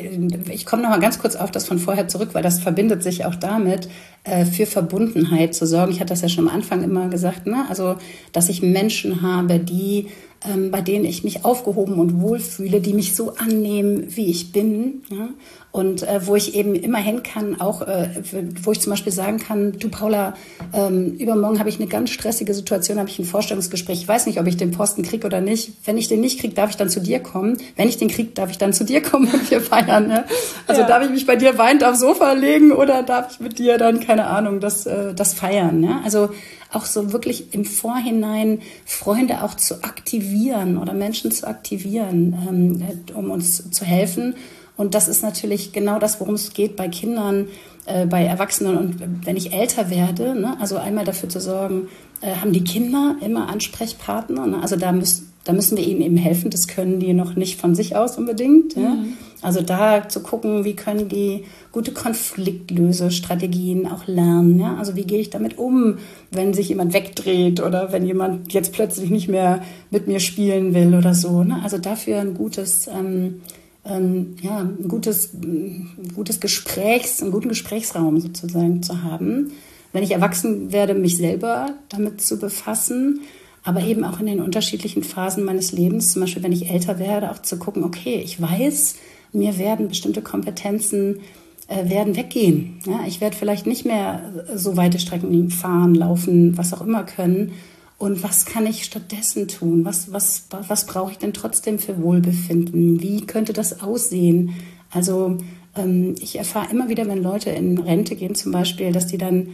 Ich komme noch mal ganz kurz auf das von vorher zurück, weil das verbindet sich auch damit, für Verbundenheit zu sorgen. Ich hatte das ja schon am Anfang immer gesagt, ne? Also, dass ich Menschen habe, die, bei denen ich mich aufgehoben und wohlfühle, die mich so annehmen, wie ich bin, ja? Und äh, wo ich eben immer hin kann, auch äh, wo ich zum Beispiel sagen kann, du Paula, ähm, übermorgen habe ich eine ganz stressige Situation, habe ich ein Vorstellungsgespräch. Ich weiß nicht, ob ich den Posten kriege oder nicht. Wenn ich den nicht kriege, darf ich dann zu dir kommen. Wenn ich den kriege, darf ich dann zu dir kommen und wir feiern. Ne? Also ja. Darf ich mich bei dir weinend aufs Sofa legen oder darf ich mit dir dann, keine Ahnung, das, äh, das feiern. Ne? Also auch so wirklich im Vorhinein Freunde auch zu aktivieren oder Menschen zu aktivieren, ähm, um uns zu helfen. Und das ist natürlich genau das, worum es geht bei Kindern, äh, bei Erwachsenen. Und wenn ich älter werde, ne, also einmal dafür zu sorgen, äh, haben die Kinder immer Ansprechpartner. Ne? Also da, müß, da müssen wir ihnen eben helfen. Das können die noch nicht von sich aus unbedingt. Mhm. Ja? Also da zu gucken, wie können die gute Konfliktlösestrategien auch lernen. Ja? Also wie gehe ich damit um, wenn sich jemand wegdreht oder wenn jemand jetzt plötzlich nicht mehr mit mir spielen will oder so. Ne? Also dafür ein gutes... Ähm, Ähm, ja, ein gutes, ein gutes Gesprächs, einen guten Gesprächsraum sozusagen zu haben. Wenn ich erwachsen werde, mich selber damit zu befassen, aber eben auch in den unterschiedlichen Phasen meines Lebens, zum Beispiel wenn ich älter werde, auch zu gucken, okay, ich weiß, mir werden bestimmte Kompetenzen äh, werden weggehen. Ja, ich werde vielleicht nicht mehr so weite Strecken fahren, laufen, was auch immer können. Und was kann ich stattdessen tun? Was, was, was brauche ich denn trotzdem für Wohlbefinden? Wie könnte das aussehen? Also ähm, ich erfahre immer wieder, wenn Leute in Rente gehen zum Beispiel, dass die dann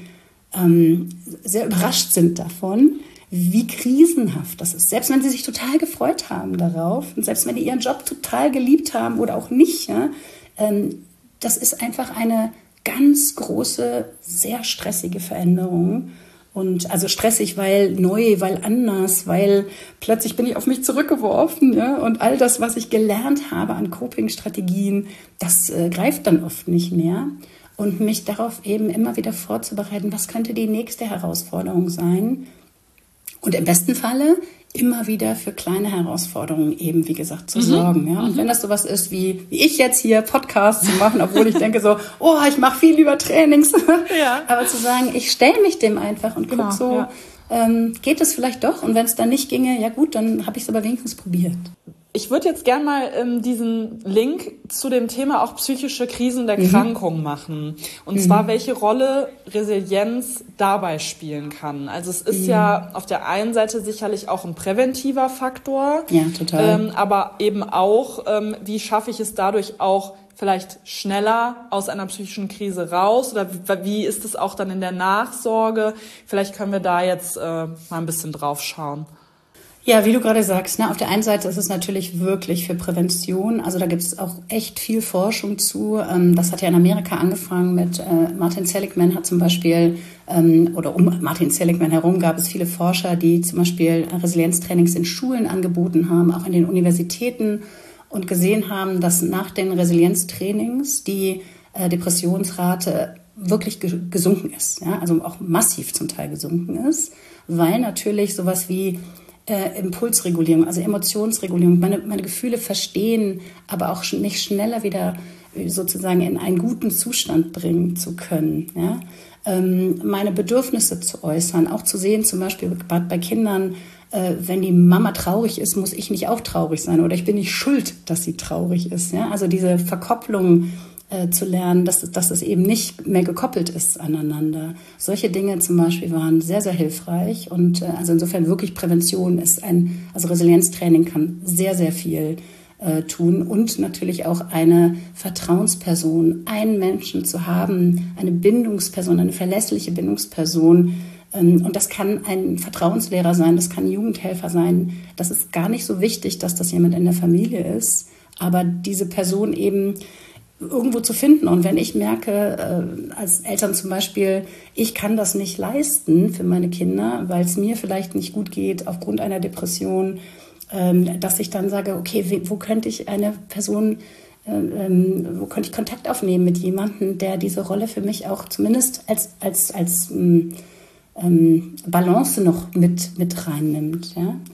ähm, sehr überrascht sind davon, wie krisenhaft das ist. Selbst wenn sie sich total gefreut haben darauf und selbst wenn die ihren Job total geliebt haben oder auch nicht, ja, ähm, das ist einfach eine ganz große, sehr stressige Veränderung. Und also stressig, weil neu, weil anders, weil plötzlich bin ich auf mich zurückgeworfen. Ja? Und all das, was ich gelernt habe an Coping-Strategien, das äh, greift dann oft nicht mehr. Und mich darauf eben immer wieder vorzubereiten, was könnte die nächste Herausforderung sein. Und im besten Falle immer wieder für kleine Herausforderungen eben, wie gesagt, zu mhm. sorgen. Ja? Und mhm. wenn das sowas ist, wie, wie ich jetzt hier Podcasts zu machen, obwohl ich denke so, oh, ich mache viel lieber Trainings. Ja. Aber zu sagen, ich stelle mich dem einfach und gucke so, ja. ähm, geht es vielleicht doch? Und wenn es dann nicht ginge, ja gut, dann habe ich es aber wenigstens probiert. Ich würde jetzt gerne mal ähm, diesen Link zu dem Thema auch psychische Krisen und Erkrankungen mhm. machen. Und mhm. zwar, welche Rolle Resilienz dabei spielen kann. Also es ist mhm. ja auf der einen Seite sicherlich auch ein präventiver Faktor. Ja, total. Ähm, aber eben auch, ähm, wie schaffe ich es dadurch auch vielleicht schneller aus einer psychischen Krise raus? Oder wie, wie ist es auch dann in der Nachsorge? Vielleicht können wir da jetzt äh, mal ein bisschen drauf schauen. Ja, wie du gerade sagst, ne, auf der einen Seite ist es natürlich wirklich für Prävention. Also da gibt es auch echt viel Forschung zu. Ähm, das hat ja in Amerika angefangen mit äh, Martin Seligman hat zum Beispiel, ähm, oder um Martin Seligman herum gab es viele Forscher, die zum Beispiel Resilienztrainings in Schulen angeboten haben, auch in den Universitäten und gesehen haben, dass nach den Resilienztrainings die äh, Depressionsrate wirklich ge- gesunken ist. Ja? Also auch massiv zum Teil gesunken ist, weil natürlich sowas wie Äh, Impulsregulierung, also Emotionsregulierung, meine, meine Gefühle verstehen, aber auch mich schneller wieder sozusagen in einen guten Zustand bringen zu können. Ja? Ähm, meine Bedürfnisse zu äußern, auch zu sehen, zum Beispiel bei, bei Kindern, äh, wenn die Mama traurig ist, muss ich nicht auch traurig sein oder ich bin nicht schuld, dass sie traurig ist. Ja? Also diese Verkopplung äh, zu lernen, dass, dass es eben nicht mehr gekoppelt ist aneinander. Solche Dinge zum Beispiel waren sehr, sehr hilfreich und äh, also insofern wirklich Prävention ist ein, also Resilienztraining kann sehr, sehr viel äh, tun und natürlich auch eine Vertrauensperson, einen Menschen zu haben, eine Bindungsperson, eine verlässliche Bindungsperson. Ähm, und das kann ein Vertrauenslehrer sein, das kann ein Jugendhelfer sein. Das ist gar nicht so wichtig, dass das jemand in der Familie ist, aber diese Person eben irgendwo zu finden. Und wenn ich merke, äh, als Eltern zum Beispiel, ich kann das nicht leisten für meine Kinder, weil es mir vielleicht nicht gut geht aufgrund einer Depression, ähm, dass ich dann sage, okay, wo könnte ich eine Person, äh, ähm, wo könnte ich Kontakt aufnehmen mit jemandem, der diese Rolle für mich auch zumindest als, als, als ähm, Balance noch mit, mit reinnimmt, ja?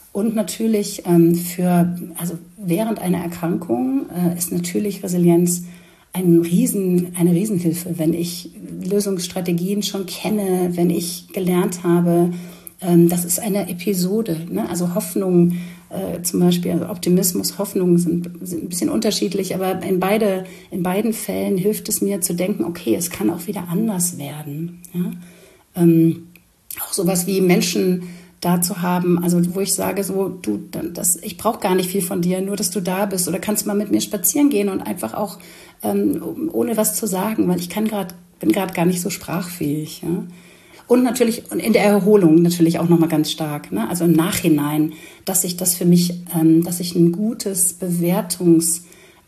Und natürlich ähm, für, also während einer Erkrankung äh, ist natürlich Resilienz ein Riesen, eine Riesenhilfe, wenn ich Lösungsstrategien schon kenne, wenn ich gelernt habe, ähm, das ist eine Episode, ne? Also Hoffnung, äh, zum Beispiel also Optimismus, Hoffnung sind, sind ein bisschen unterschiedlich, aber in, beide, in beiden Fällen hilft es mir zu denken, okay, es kann auch wieder anders werden. Ja? Ähm, auch sowas wie Menschen da zu haben, also wo ich sage, so du, das, ich brauche gar nicht viel von dir, nur dass du da bist oder kannst mal mit mir spazieren gehen und einfach auch ähm, ohne was zu sagen, weil ich kann gerade bin gerade gar nicht so sprachfähig. Ja? Und natürlich und in der Erholung natürlich auch nochmal ganz stark, ne? Also im Nachhinein, dass ich das für mich, ähm, dass ich ein gutes Bewertungs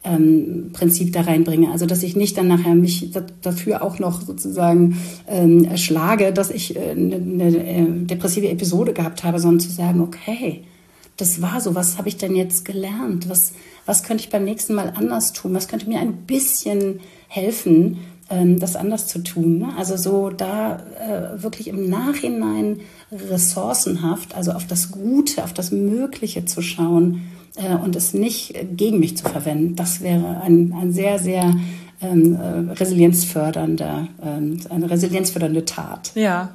Ähm, Prinzip da reinbringe. Also dass ich nicht dann nachher mich da, dafür auch noch sozusagen ähm, schlage, dass ich äh, eine, eine äh, depressive Episode gehabt habe, sondern zu sagen, okay, das war so, was habe ich denn jetzt gelernt? Was, was könnte ich beim nächsten Mal anders tun? Was könnte mir ein bisschen helfen, ähm, das anders zu tun? Ne? Also so da äh, wirklich im Nachhinein ressourcenhaft, also auf das Gute, auf das Mögliche zu schauen, und es nicht gegen mich zu verwenden. Das wäre ein, ein sehr, sehr ähm, resilienzfördernder, ähm, eine resilienzfördernde Tat. Ja,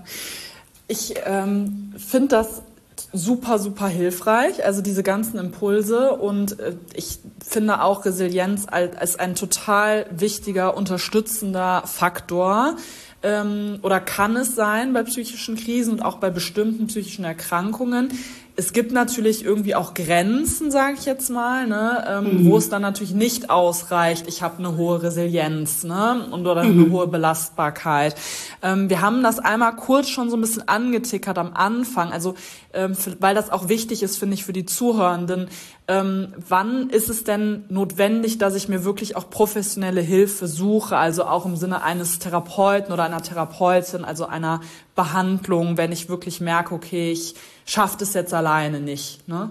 ich ähm, finde das super, super hilfreich, also diese ganzen Impulse. Und äh, ich finde auch Resilienz als, als ein total wichtiger, unterstützender Faktor. Ähm, oder kann es sein bei psychischen Krisen und auch bei bestimmten psychischen Erkrankungen. Es gibt natürlich irgendwie auch Grenzen, sage ich jetzt mal, ne, ähm, mhm. wo es dann natürlich nicht ausreicht, ich habe eine hohe Resilienz, ne, und oder mhm. eine hohe Belastbarkeit. Ähm, wir haben das einmal kurz schon so ein bisschen angetickert am Anfang, also ähm, für, weil das auch wichtig ist, finde ich, für die Zuhörenden. Ähm, wann ist es denn notwendig, dass ich mir wirklich auch professionelle Hilfe suche, also auch im Sinne eines Therapeuten oder einer Therapeutin, also einer Behandlung, wenn ich wirklich merke, okay, ich schaffe das jetzt alleine nicht, ne?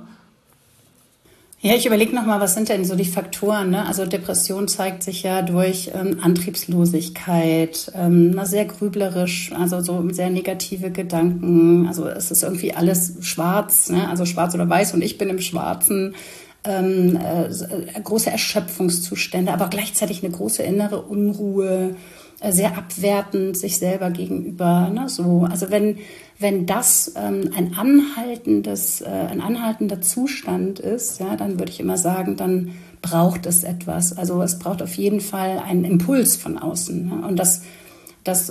Ja, ich überlege nochmal, was sind denn so die Faktoren, ne? Also Depression zeigt sich ja durch ähm, Antriebslosigkeit, ähm, na, sehr grüblerisch, also so sehr negative Gedanken, also es ist irgendwie alles schwarz, ne? Also schwarz oder weiß und ich bin im Schwarzen, ähm, äh, große Erschöpfungszustände, aber gleichzeitig eine große innere Unruhe, äh, sehr abwertend sich selber gegenüber, ne? So, also wenn Wenn das ähm, ein anhaltendes, äh, ein anhaltender Zustand ist, ja, dann würde ich immer sagen, dann braucht es etwas. Also es braucht auf jeden Fall einen Impuls von außen. Ne? Und das, das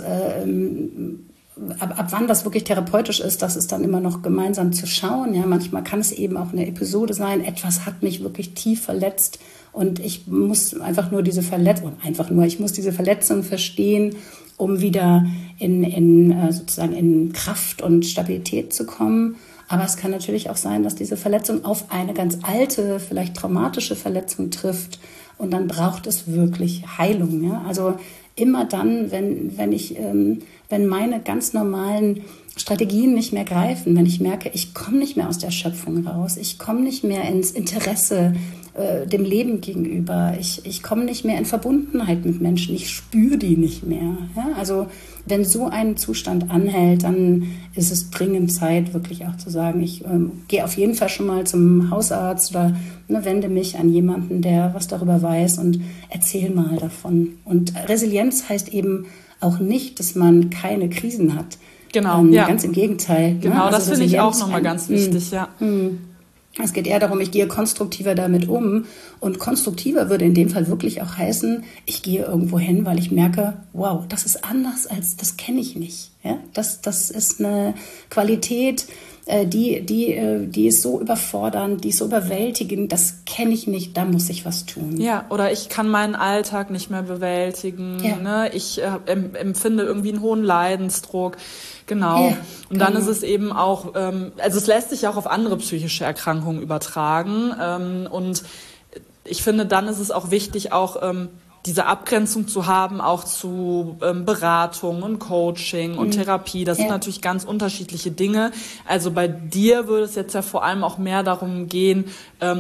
ähm, ab, ab wann das wirklich therapeutisch ist, das ist dann immer noch gemeinsam zu schauen. Ja, manchmal kann es eben auch eine Episode sein. Etwas hat mich wirklich tief verletzt und ich muss einfach nur diese Verletzung, einfach nur, ich muss diese Verletzung verstehen, um wieder in, in sozusagen in Kraft und Stabilität zu kommen. Aber es kann natürlich auch sein, dass diese Verletzung auf eine ganz alte, vielleicht traumatische Verletzung trifft. Und dann braucht es wirklich Heilung. Ja? Also immer dann, wenn, wenn ich, ähm, wenn meine ganz normalen Strategien nicht mehr greifen, wenn ich merke, ich komme nicht mehr aus der Schöpfung raus, ich komme nicht mehr ins Interesse äh, dem Leben gegenüber, ich, ich komme nicht mehr in Verbundenheit mit Menschen, ich spüre die nicht mehr. Ja? Also wenn so ein Zustand anhält, dann ist es dringend Zeit, wirklich auch zu sagen, ich ähm, gehe auf jeden Fall schon mal zum Hausarzt oder ne, wende mich an jemanden, der was darüber weiß und erzähl mal davon. Und Resilienz heißt eben auch nicht, dass man keine Krisen hat. Genau, ähm, ja. Ganz im Gegenteil. Genau, ne? Also das finde ich auch nochmal ganz wichtig, mh, ja. Mh. Es geht eher darum, ich gehe konstruktiver damit um. Und konstruktiver würde in dem Fall wirklich auch heißen, ich gehe irgendwo hin, weil ich merke, wow, das ist anders als, das kenne ich nicht. Ja? Das, das ist eine Qualität, äh, die, die, äh, die ist so überfordernd, die ist so überwältigend, das kenne ich nicht, da muss ich was tun. Ja, oder ich kann meinen Alltag nicht mehr bewältigen. Ja. Ne? Ich äh, empfinde irgendwie einen hohen Leidensdruck. Genau. Ja, und dann genau. ist es eben auch, ähm, also es lässt sich auch auf andere psychische Erkrankungen übertragen. Ähm, und ich finde, dann ist es auch wichtig, auch ähm, diese Abgrenzung zu haben, auch zu ähm, Beratung und Coaching und mhm. Therapie. Das ja. sind natürlich ganz unterschiedliche Dinge. Also bei dir würde es jetzt ja vor allem auch mehr darum gehen, ähm,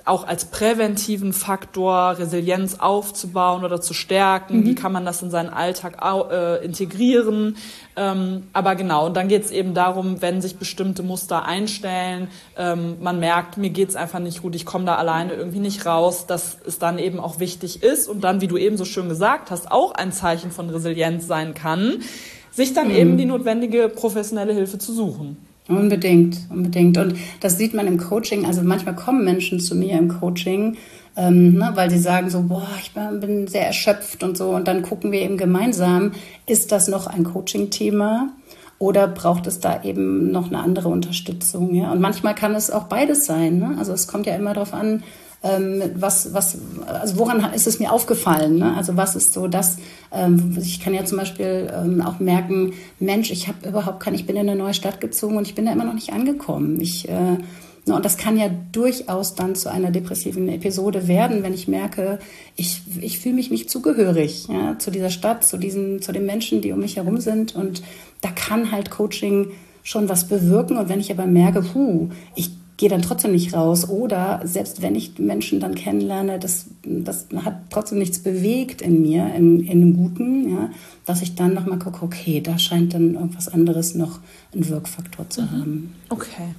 auch als präventiven Faktor Resilienz aufzubauen oder zu stärken. Mhm. Wie kann man das in seinen Alltag au- äh, integrieren? Ähm, aber genau, und dann geht es eben darum, wenn sich bestimmte Muster einstellen, ähm, man merkt, mir geht's einfach nicht gut, ich komme da alleine irgendwie nicht raus, dass es dann eben auch wichtig ist und dann, wie du eben so schön gesagt hast, auch ein Zeichen von Resilienz sein kann, sich dann mhm. eben die notwendige professionelle Hilfe zu suchen. Unbedingt, unbedingt. Und das sieht man im Coaching. Also manchmal kommen Menschen zu mir im Coaching, ähm, ne, weil sie sagen so, boah, ich bin sehr erschöpft und so. Und dann gucken wir eben gemeinsam, ist das noch ein Coaching-Thema oder braucht es da eben noch eine andere Unterstützung? Ja? Und manchmal kann es auch beides sein. Ne? Also es kommt ja immer darauf an, Ähm, was, was, also woran ist es mir aufgefallen? Ne? Also was ist so das? Ähm, ich kann ja zum Beispiel ähm, auch merken, Mensch, ich habe überhaupt kein, ich bin in eine neue Stadt gezogen und ich bin da immer noch nicht angekommen. Ich, äh, und das kann ja durchaus dann zu einer depressiven Episode werden, wenn ich merke, ich, ich fühle mich nicht zugehörig, ja, zu dieser Stadt, zu diesen, zu den Menschen, die um mich herum sind. Und da kann halt Coaching schon was bewirken. Und wenn ich aber merke, puh, ich gehe dann trotzdem nicht raus. Oder selbst wenn ich Menschen dann kennenlerne, das, das hat trotzdem nichts bewegt in mir, in, in einem Guten, ja, dass ich dann nochmal gucke, okay, da scheint dann irgendwas anderes noch einen Wirkfaktor zu mhm. haben. Okay.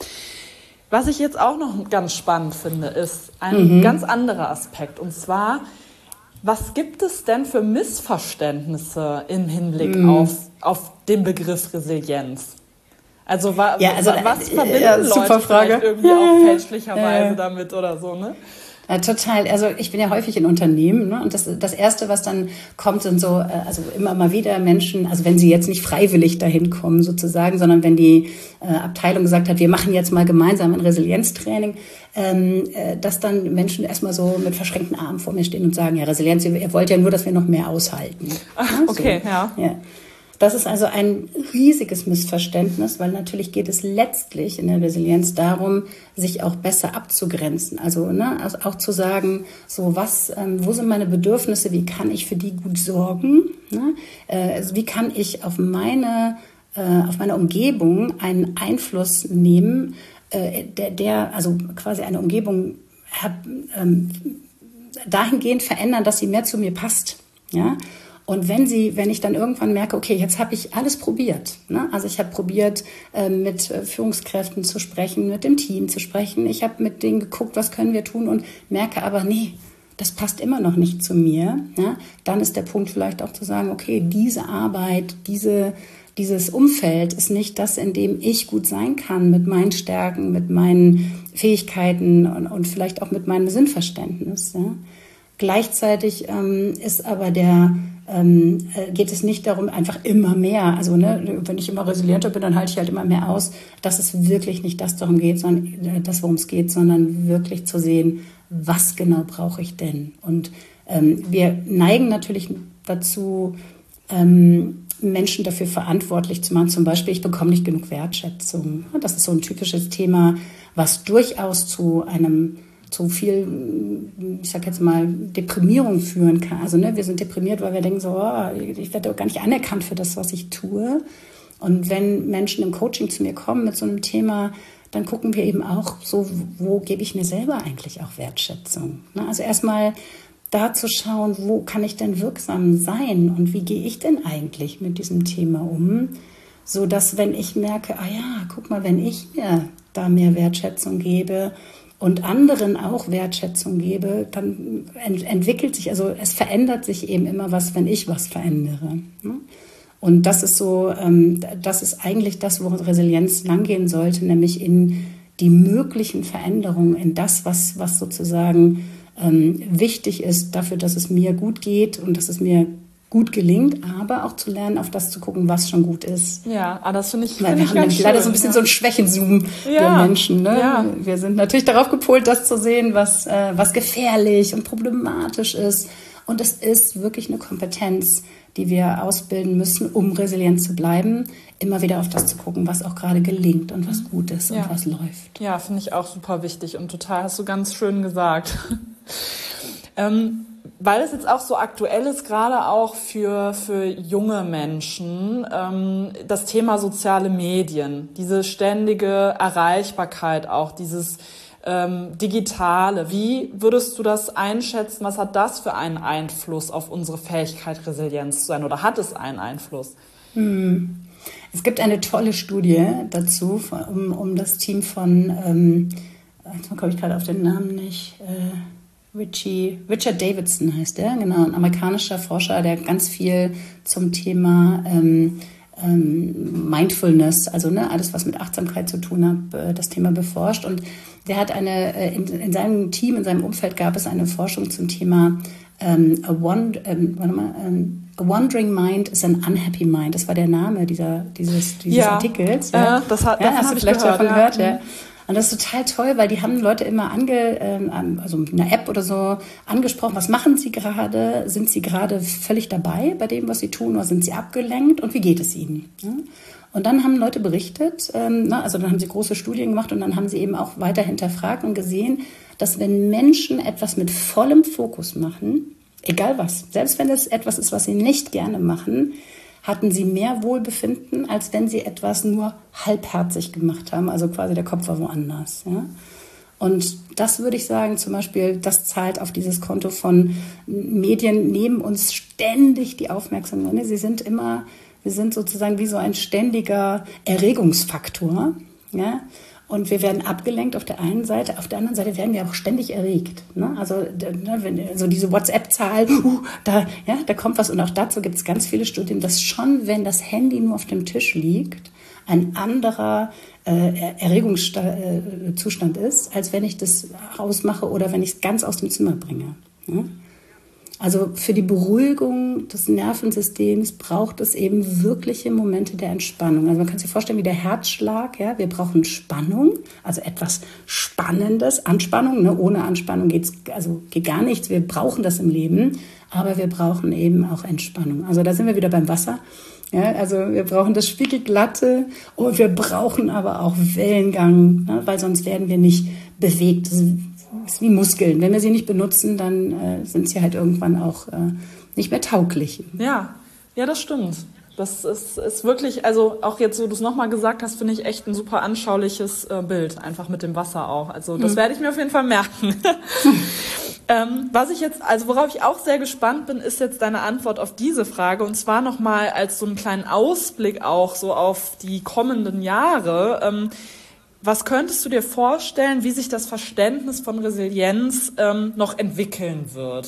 Was ich jetzt auch noch ganz spannend finde, ist ein mhm. ganz anderer Aspekt. Und zwar, was gibt es denn für Missverständnisse im Hinblick mhm. auf, auf den Begriff Resilienz? Also, wa- ja, also was verbinden ja, Leute Frage. vielleicht irgendwie ja, auch fälschlicherweise ja. damit oder so, ne? Ja, total. Also ich bin ja häufig in Unternehmen, ne? Und das, das Erste, was dann kommt, sind so, also immer mal wieder Menschen, also wenn sie jetzt nicht freiwillig dahin kommen sozusagen, sondern wenn die äh, Abteilung gesagt hat, wir machen jetzt mal gemeinsam ein Resilienztraining, ähm, äh, dass dann Menschen erstmal so mit verschränkten Armen vor mir stehen und sagen, ja, Resilienz, ihr, ihr wollt ja nur, dass wir noch mehr aushalten. Ach, ja, okay, so. ja. ja. Das ist also ein riesiges Missverständnis, weil natürlich geht es letztlich in der Resilienz darum, sich auch besser abzugrenzen. Also, ne, also auch zu sagen, so was, ähm, wo sind meine Bedürfnisse, wie kann ich für die gut sorgen? Ne? Äh, also wie kann ich auf meine, äh, auf meine Umgebung einen Einfluss nehmen, äh, der, der, also quasi eine Umgebung hab, ähm, dahingehend verändern, dass sie mehr zu mir passt. Ja. Und wenn sie, wenn ich dann irgendwann merke, okay, jetzt habe ich alles probiert. Ne? Also ich habe probiert, äh, mit äh, Führungskräften zu sprechen, mit dem Team zu sprechen. Ich habe mit denen geguckt, was können wir tun und merke aber, nee, das passt immer noch nicht zu mir. Ja? Dann ist der Punkt vielleicht auch zu sagen, okay, diese Arbeit, diese, dieses Umfeld ist nicht das, in dem ich gut sein kann mit meinen Stärken, mit meinen Fähigkeiten und, und vielleicht auch mit meinem Sinnverständnis. Ja? Gleichzeitig ähm, ist aber der Ähm, geht es nicht darum, einfach immer mehr, also ne, wenn ich immer resilienter bin, dann halte ich halt immer mehr aus, dass es wirklich nicht das darum geht, sondern das, worum es geht, sondern wirklich zu sehen, was genau brauche ich denn? Und ähm, wir neigen natürlich dazu, ähm, Menschen dafür verantwortlich zu machen. Zum Beispiel, ich bekomme nicht genug Wertschätzung. Das ist so ein typisches Thema, was durchaus zu einem zu viel, ich sag jetzt mal, Deprimierung führen kann. Also ne, wir sind deprimiert, weil wir denken so, oh, ich werde gar nicht anerkannt für das, was ich tue. Und wenn Menschen im Coaching zu mir kommen mit so einem Thema, dann gucken wir eben auch so, wo gebe ich mir selber eigentlich auch Wertschätzung. Ne? Also erstmal da zu schauen, wo kann ich denn wirksam sein und wie gehe ich denn eigentlich mit diesem Thema um, so dass wenn ich merke, ah ja, guck mal, wenn ich mir da mehr Wertschätzung gebe, und anderen auch Wertschätzung gebe, dann ent- entwickelt sich, also es verändert sich eben immer was, wenn ich was verändere. Ne? Und das ist so, ähm, das ist eigentlich das, wo Resilienz langgehen sollte, nämlich in die möglichen Veränderungen, in das, was, was sozusagen ähm, wichtig ist dafür, dass es mir gut geht und dass es mir gut gelingt, aber auch zu lernen, auf das zu gucken, was schon gut ist. Ja, ah, das finde ich, Weil find wir ich haben ganz nämlich schön, leider so ein bisschen ja. so ein Schwächenzoom ja. der Menschen. Ne? Ja. Wir sind natürlich darauf gepolt, das zu sehen, was, äh, was gefährlich und problematisch ist. Und es ist wirklich eine Kompetenz, die wir ausbilden müssen, um resilient zu bleiben, immer wieder auf das zu gucken, was auch gerade gelingt und was gut ist ja. und was läuft. Ja, finde ich auch super wichtig und total, hast du ganz schön gesagt. ähm, Weil es jetzt auch so aktuell ist, gerade auch für, für junge Menschen, ähm, das Thema soziale Medien, diese ständige Erreichbarkeit auch, dieses ähm, Digitale. Wie würdest du das einschätzen? Was hat das für einen Einfluss auf unsere Fähigkeit, resilient zu sein? Oder hat es einen Einfluss? Hm. Es gibt eine tolle Studie dazu, um, um das Team von, ähm, jetzt komme ich gerade auf den Namen nicht, äh, Richie, Richard Davidson heißt der, genau, ein amerikanischer Forscher, der ganz viel zum Thema ähm, ähm, Mindfulness, also ne, alles, was mit Achtsamkeit zu tun hat, äh, das Thema beforscht. Und der hat eine, äh, in, in seinem Team, in seinem Umfeld gab es eine Forschung zum Thema ähm, a, wand, ähm, warte mal, ähm, A Wandering Mind is an Unhappy Mind. Das war der Name dieser, dieses, dieses ja, Artikels. Ja, äh, das hat, ja, das hast du vielleicht gehört, davon ja. gehört. Ja. Und das ist total toll, weil die haben Leute immer ange, ähm, also mit einer App oder so angesprochen, was machen sie gerade? Sind sie gerade völlig dabei bei dem, was sie tun, oder sind sie abgelenkt und wie geht es ihnen? Ja? Und dann haben Leute berichtet, ähm, ne, also dann haben sie große Studien gemacht und dann haben sie eben auch weiter hinterfragt und gesehen, dass wenn Menschen etwas mit vollem Fokus machen, egal was, selbst wenn es etwas ist, was sie nicht gerne machen, hatten sie mehr Wohlbefinden, als wenn sie etwas nur halbherzig gemacht haben. Also quasi der Kopf war woanders. Ja? Und das würde ich sagen, zum Beispiel, das zahlt auf dieses Konto von Medien, nehmen uns ständig die Aufmerksamkeit. Sie sind immer, wir sind sozusagen wie so ein ständiger Erregungsfaktor. Ja? Und wir werden abgelenkt auf der einen Seite, auf der anderen Seite werden wir auch ständig erregt. Ne? Also ne, wenn, so diese WhatsApp-Zahl, uh, da, ja, da kommt was. Und auch dazu gibt es ganz viele Studien, dass schon, wenn das Handy nur auf dem Tisch liegt, ein anderer äh, Erregungszustand ist, als wenn ich das ausmache oder wenn ich es ganz aus dem Zimmer bringe. Ne? Also für die Beruhigung des Nervensystems braucht es eben wirkliche Momente der Entspannung. Also man kann sich vorstellen wie der Herzschlag. Ja? Wir brauchen Spannung, also etwas Spannendes, Anspannung. Ne? Ohne Anspannung geht's, also geht gar nichts. Wir brauchen das im Leben, aber wir brauchen eben auch Entspannung. Also da sind wir wieder beim Wasser. Ja? Also wir brauchen das Spiegelglatte und wir brauchen aber auch Wellengang, ne? Weil sonst werden wir nicht bewegt. Das ist wie Muskeln. Wenn wir sie nicht benutzen, dann äh, sind sie halt irgendwann auch äh, nicht mehr tauglich. Ja, ja, das stimmt. Das ist, ist wirklich, also auch jetzt, wo du es nochmal gesagt hast, finde ich echt ein super anschauliches äh, Bild, einfach mit dem Wasser auch. Also das hm. werde ich mir auf jeden Fall merken. ähm, was ich jetzt, also worauf ich auch sehr gespannt bin, ist jetzt deine Antwort auf diese Frage. Und zwar nochmal als so einen kleinen Ausblick auch so auf die kommenden Jahre. Ähm, Was könntest du dir vorstellen, wie sich das Verständnis von Resilienz ähm, noch entwickeln wird?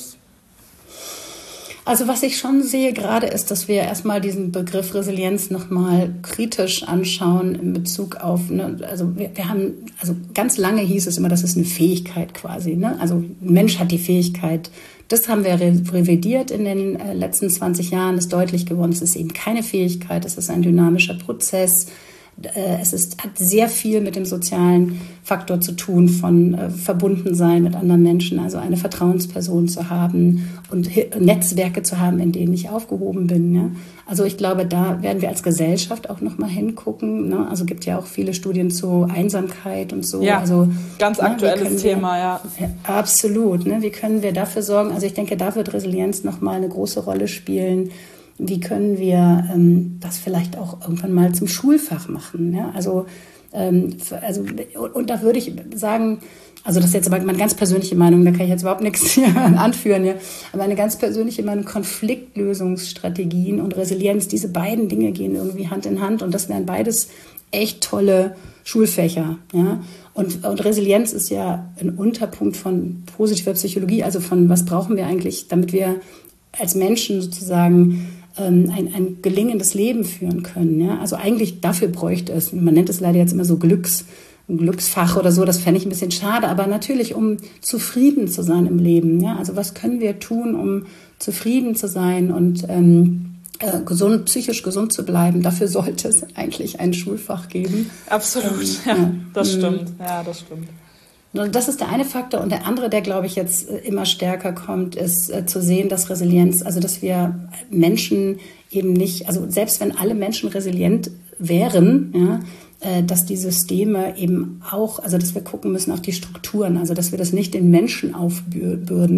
Also was ich schon sehe gerade ist, dass wir erstmal diesen Begriff Resilienz nochmal kritisch anschauen in Bezug auf, ne, also wir, wir haben, also ganz lange hieß es immer, das ist eine Fähigkeit quasi, ne? Also ein Mensch hat die Fähigkeit. Das haben wir revidiert in den äh, letzten zwanzig Jahren, ist deutlich geworden, es ist eben keine Fähigkeit, es ist ein dynamischer Prozess. Es ist, hat sehr viel mit dem sozialen Faktor zu tun, von äh, Verbundensein mit anderen Menschen, also eine Vertrauensperson zu haben und H- Netzwerke zu haben, in denen ich aufgehoben bin. Ja? Also ich glaube, da werden wir als Gesellschaft auch nochmal hingucken. Ne? Also gibt ja auch viele Studien zu Einsamkeit und so. Ja, also, ganz aktuelles wir, Thema, ja. Absolut. Ne? Wie können wir dafür sorgen? Also ich denke, da wird Resilienz nochmal eine große Rolle spielen. Wie können wir ähm, das vielleicht auch irgendwann mal zum Schulfach machen? Ja? Also, ähm, also, und da würde ich sagen, also das ist jetzt aber meine ganz persönliche Meinung, da kann ich jetzt überhaupt nichts hier anführen, ja? Aber eine ganz persönliche Meinung, Konfliktlösungsstrategien und Resilienz, diese beiden Dinge gehen irgendwie Hand in Hand und das wären beides echt tolle Schulfächer. Ja? Und, und Resilienz ist ja ein Unterpunkt von positiver Psychologie, also von was brauchen wir eigentlich, damit wir als Menschen sozusagen Ein, ein gelingendes Leben führen können. Ja? Also eigentlich dafür bräuchte es, man nennt es leider jetzt immer so Glücks, ein Glücksfach oder so, das fände ich ein bisschen schade, aber natürlich, um zufrieden zu sein im Leben. Ja? Also was können wir tun, um zufrieden zu sein und ähm, äh, gesund, psychisch gesund zu bleiben? Dafür sollte es eigentlich ein Schulfach geben. Absolut, ähm, ja, ja, das stimmt. Ja, das stimmt. Das ist der eine Faktor. Und der andere, der, glaube ich, jetzt immer stärker kommt, ist äh, zu sehen, dass Resilienz, also dass wir Menschen eben nicht, also selbst wenn alle Menschen resilient wären, ja, äh, dass die Systeme eben auch, also dass wir gucken müssen auf die Strukturen, also dass wir das nicht den Menschen aufbürden,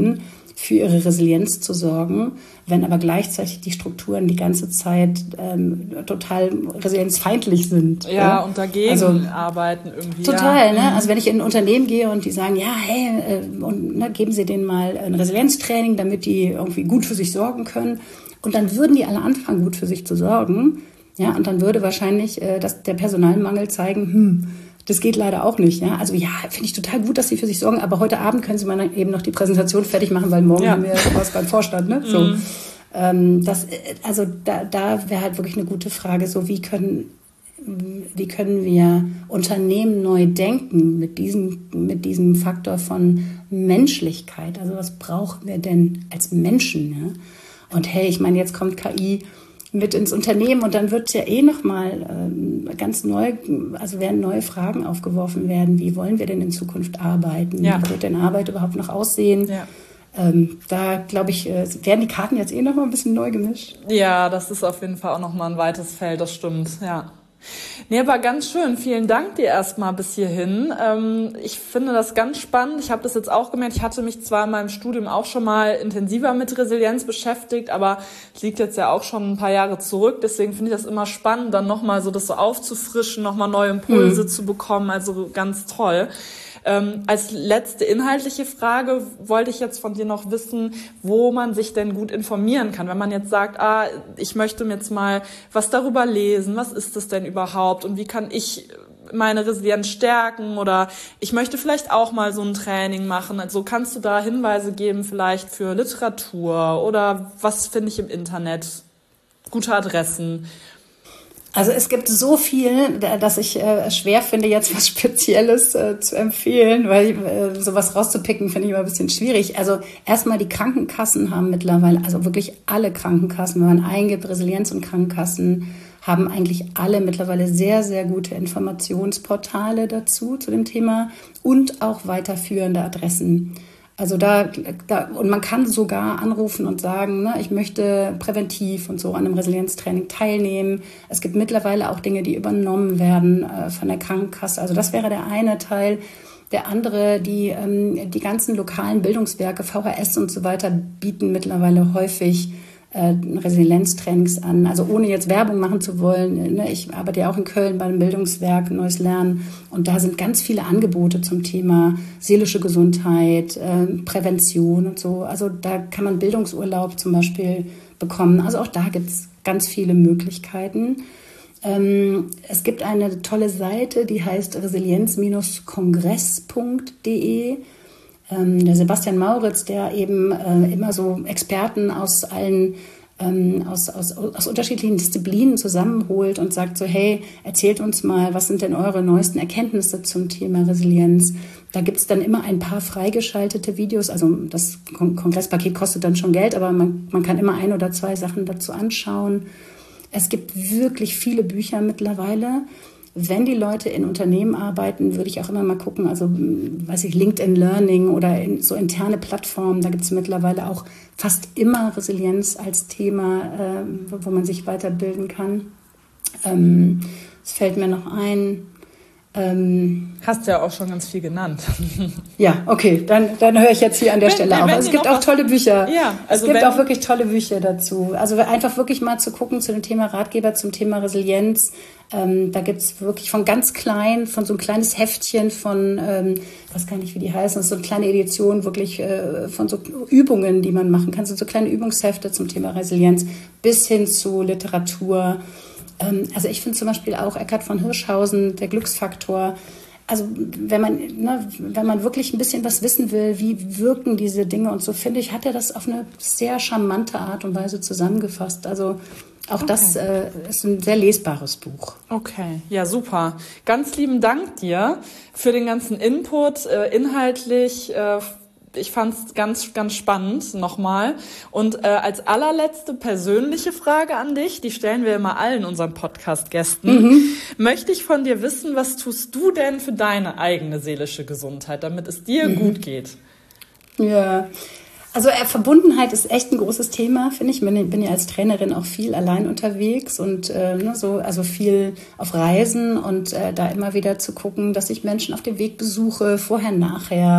für ihre Resilienz zu sorgen, wenn aber gleichzeitig die Strukturen die ganze Zeit ähm, total resilienzfeindlich sind. Ja, ja? und dagegen also, arbeiten irgendwie. Total, ja. ne? Also wenn ich in ein Unternehmen gehe und die sagen, ja, hey, äh, und ne, geben Sie denen mal ein Resilienztraining, damit die irgendwie gut für sich sorgen können. Und dann würden die alle anfangen, gut für sich zu sorgen. Ja, und dann würde wahrscheinlich äh, das, der Personalmangel zeigen, hm, das geht leider auch nicht. Ja? Also ja, finde ich total gut, dass Sie für sich sorgen, aber heute Abend können Sie mal eben noch die Präsentation fertig machen, weil morgen ja. haben wir was beim Vorstand. Ne? So. Mm. Ähm, das, also da, da wäre halt wirklich eine gute Frage, so wie können, wie können wir Unternehmen neu denken mit diesem, mit diesem Faktor von Menschlichkeit? Also was brauchen wir denn als Menschen? Ja? Und hey, ich meine, jetzt kommt K I mit ins Unternehmen und dann wird ja eh nochmal ähm, ganz neu, also werden neue Fragen aufgeworfen werden. Wie wollen wir denn in Zukunft arbeiten? Ja. Wie wird denn Arbeit überhaupt noch aussehen? Ja. Ähm, da, glaube ich, äh, werden die Karten jetzt eh nochmal ein bisschen neu gemischt. Ja, das ist auf jeden Fall auch nochmal ein weites Feld, das stimmt, ja. Nee, aber ganz schön. Vielen Dank dir erstmal bis hierhin. Ähm, ich finde das ganz spannend. Ich habe das jetzt auch gemerkt. Ich hatte mich zwar in meinem Studium auch schon mal intensiver mit Resilienz beschäftigt, aber es liegt jetzt ja auch schon ein paar Jahre zurück. Deswegen finde ich das immer spannend, dann nochmal so das so aufzufrischen, nochmal neue Impulse mhm. zu bekommen. Also ganz toll. Ähm, als letzte inhaltliche Frage wollte ich jetzt von dir noch wissen, wo man sich denn gut informieren kann. Wenn man jetzt sagt, ah, ich möchte mir jetzt mal was darüber lesen, was ist das denn überhaupt und wie kann ich meine Resilienz stärken oder ich möchte vielleicht auch mal so ein Training machen. Also kannst du da Hinweise geben vielleicht für Literatur oder was finde ich im Internet? Gute Adressen. Also es gibt so viel, dass ich äh, schwer finde, jetzt was Spezielles äh, zu empfehlen, weil äh, sowas rauszupicken, finde ich immer ein bisschen schwierig. Also erstmal die Krankenkassen haben mittlerweile, also wirklich alle Krankenkassen, wenn man eingibt, Resilienz und Krankenkassen, haben eigentlich alle mittlerweile sehr, sehr gute Informationsportale dazu, zu dem Thema und auch weiterführende Adressen. Also da, da, und man kann sogar anrufen und sagen, ne, ich möchte präventiv und so an einem Resilienztraining teilnehmen. Es gibt mittlerweile auch Dinge, die übernommen werden äh, von der Krankenkasse. Also das wäre der eine Teil. Der andere, die, ähm, die ganzen lokalen Bildungswerke, V H S und so weiter, bieten mittlerweile häufig äh, Resilienztrainings an. Also ohne jetzt Werbung machen zu wollen. Ne, ich arbeite ja auch in Köln bei einem Bildungswerk, Neues Lernen. Und da sind ganz viele Angebote zum Thema seelische Gesundheit, äh, Prävention und so. Also da kann man Bildungsurlaub zum Beispiel bekommen. Also auch da gibt's ganz viele Möglichkeiten. Ähm, es gibt eine tolle Seite, die heißt resilienz kongress punkt de. Ähm, der Sebastian Mauritz, der eben äh, immer so Experten aus allen ähm, aus, aus, aus unterschiedlichen Disziplinen zusammenholt und sagt so, hey, erzählt uns mal, was sind denn eure neuesten Erkenntnisse zum Thema Resilienz? Da gibt's dann immer ein paar freigeschaltete Videos. Also das Kon- Kongresspaket kostet dann schon Geld, aber man, man kann immer ein oder zwei Sachen dazu anschauen. Es gibt wirklich viele Bücher mittlerweile. Wenn die Leute in Unternehmen arbeiten, würde ich auch immer mal gucken, also weiß ich, LinkedIn Learning oder in so interne Plattformen, da gibt es mittlerweile auch fast immer Resilienz als Thema, äh, wo man sich weiterbilden kann. Ähm, es fällt mir noch ein. Ähm, Hast ja auch schon ganz viel genannt. Ja, okay, dann, dann höre ich jetzt hier an der wenn, Stelle wenn, auf. Also es gibt auch tolle Bücher. Ja, also es gibt wenn, auch wirklich tolle Bücher dazu. Also einfach wirklich mal zu gucken zu dem Thema Ratgeber, zum Thema Resilienz. Ähm, da gibt's wirklich von ganz klein, von so ein kleines Heftchen von, ähm, ich weiß gar nicht, wie die heißen, das ist so eine kleine Edition wirklich äh, von so Übungen, die man machen kann, so, so kleine Übungshefte zum Thema Resilienz bis hin zu Literatur. Also ich finde zum Beispiel auch Eckhard von Hirschhausen, der Glücksfaktor. Also wenn man, ne, wenn man wirklich ein bisschen was wissen will, wie wirken diese Dinge und so, finde ich, hat er das auf eine sehr charmante Art und Weise zusammengefasst. Also auch okay. das äh, ist ein sehr lesbares Buch. Okay, ja super. Ganz lieben Dank dir für den ganzen Input, äh, inhaltlich. Äh, Ich fand es ganz, ganz spannend nochmal. Und äh, als allerletzte persönliche Frage an dich, die stellen wir immer allen unseren Podcast-Gästen, mhm. möchte ich von dir wissen, was tust du denn für deine eigene seelische Gesundheit, damit es dir mhm. gut geht? Ja, also äh, Verbundenheit ist echt ein großes Thema, finde ich. Ich bin, bin ja als Trainerin auch viel allein unterwegs und äh, ne, so, also viel auf Reisen und äh, da immer wieder zu gucken, dass ich Menschen auf dem Weg besuche, vorher, nachher.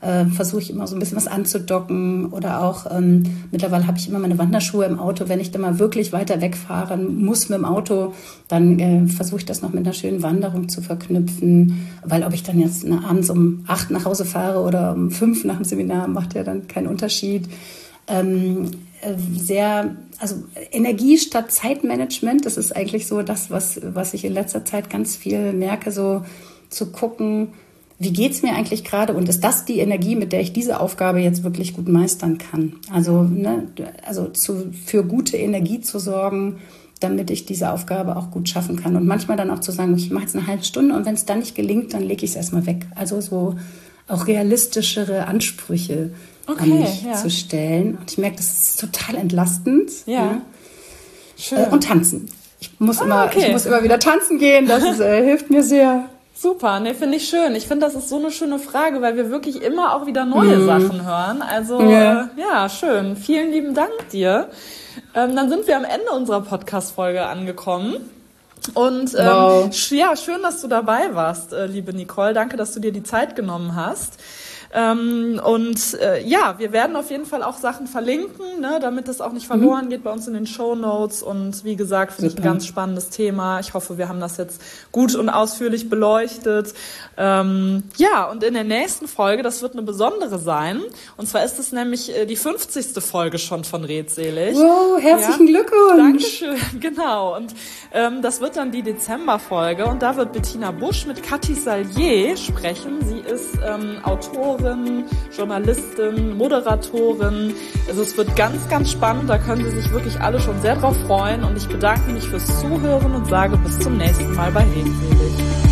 äh, versuche ich immer so ein bisschen was anzudocken oder auch ähm, mittlerweile habe ich immer meine Wanderschuhe im Auto. Wenn ich dann mal wirklich weiter wegfahren muss mit dem Auto, dann äh, versuche ich das noch mit einer schönen Wanderung zu verknüpfen, weil ob ich dann jetzt na, abends um acht nach Hause fahre oder um fünf nach dem Seminar, macht ja dann keinen Unterschied. Ähm, sehr, also Energie statt Zeitmanagement, das ist eigentlich so das, was, was ich in letzter Zeit ganz viel merke, so zu gucken, wie geht's mir eigentlich gerade und ist das die Energie, mit der ich diese Aufgabe jetzt wirklich gut meistern kann? Also, ne, also zu, für gute Energie zu sorgen, damit ich diese Aufgabe auch gut schaffen kann und manchmal dann auch zu sagen, ich mache jetzt eine halbe Stunde und wenn es dann nicht gelingt, dann lege ich es erstmal weg. Also so auch realistischere Ansprüche okay, an mich ja. zu stellen. Und ich merke, das ist total entlastend. Ja. ja. Schön. Äh, und tanzen. Ich muss, ah, immer, okay. ich muss immer wieder tanzen gehen. Das ist, äh, hilft mir sehr. Super, ne, finde ich schön. Ich finde, das ist so eine schöne Frage, weil wir wirklich immer auch wieder neue mm. Sachen hören. Also ja. Äh, ja, schön. Vielen lieben Dank dir. Ähm, dann sind wir am Ende unserer Podcast-Folge angekommen. Und ähm, wow. ja, schön, dass du dabei warst, äh, liebe Nicole. Danke, dass du dir die Zeit genommen hast. Ähm, und äh, ja, wir werden auf jeden Fall auch Sachen verlinken, ne, damit das auch nicht verloren mhm. geht bei uns in den Shownotes. Und wie gesagt, finde ich ein ganz spannendes Thema. Ich hoffe, wir haben das jetzt gut und ausführlich beleuchtet. Ähm, ja, und in der nächsten Folge, das wird eine besondere sein. Und zwar ist es nämlich äh, die fünfzigste Folge schon von Redselig. Wow, herzlichen ja. Glückwunsch. Dankeschön, genau. Und ähm, das wird dann die Dezemberfolge. Und da wird Bettina Busch mit Kathi Salier sprechen. Sie ist ähm, Autorin, Journalistin, Moderatorin. Also es wird ganz, ganz spannend. Da können Sie sich wirklich alle schon sehr drauf freuen. Und ich bedanke mich fürs Zuhören und sage bis zum nächsten Mal bei Redselig.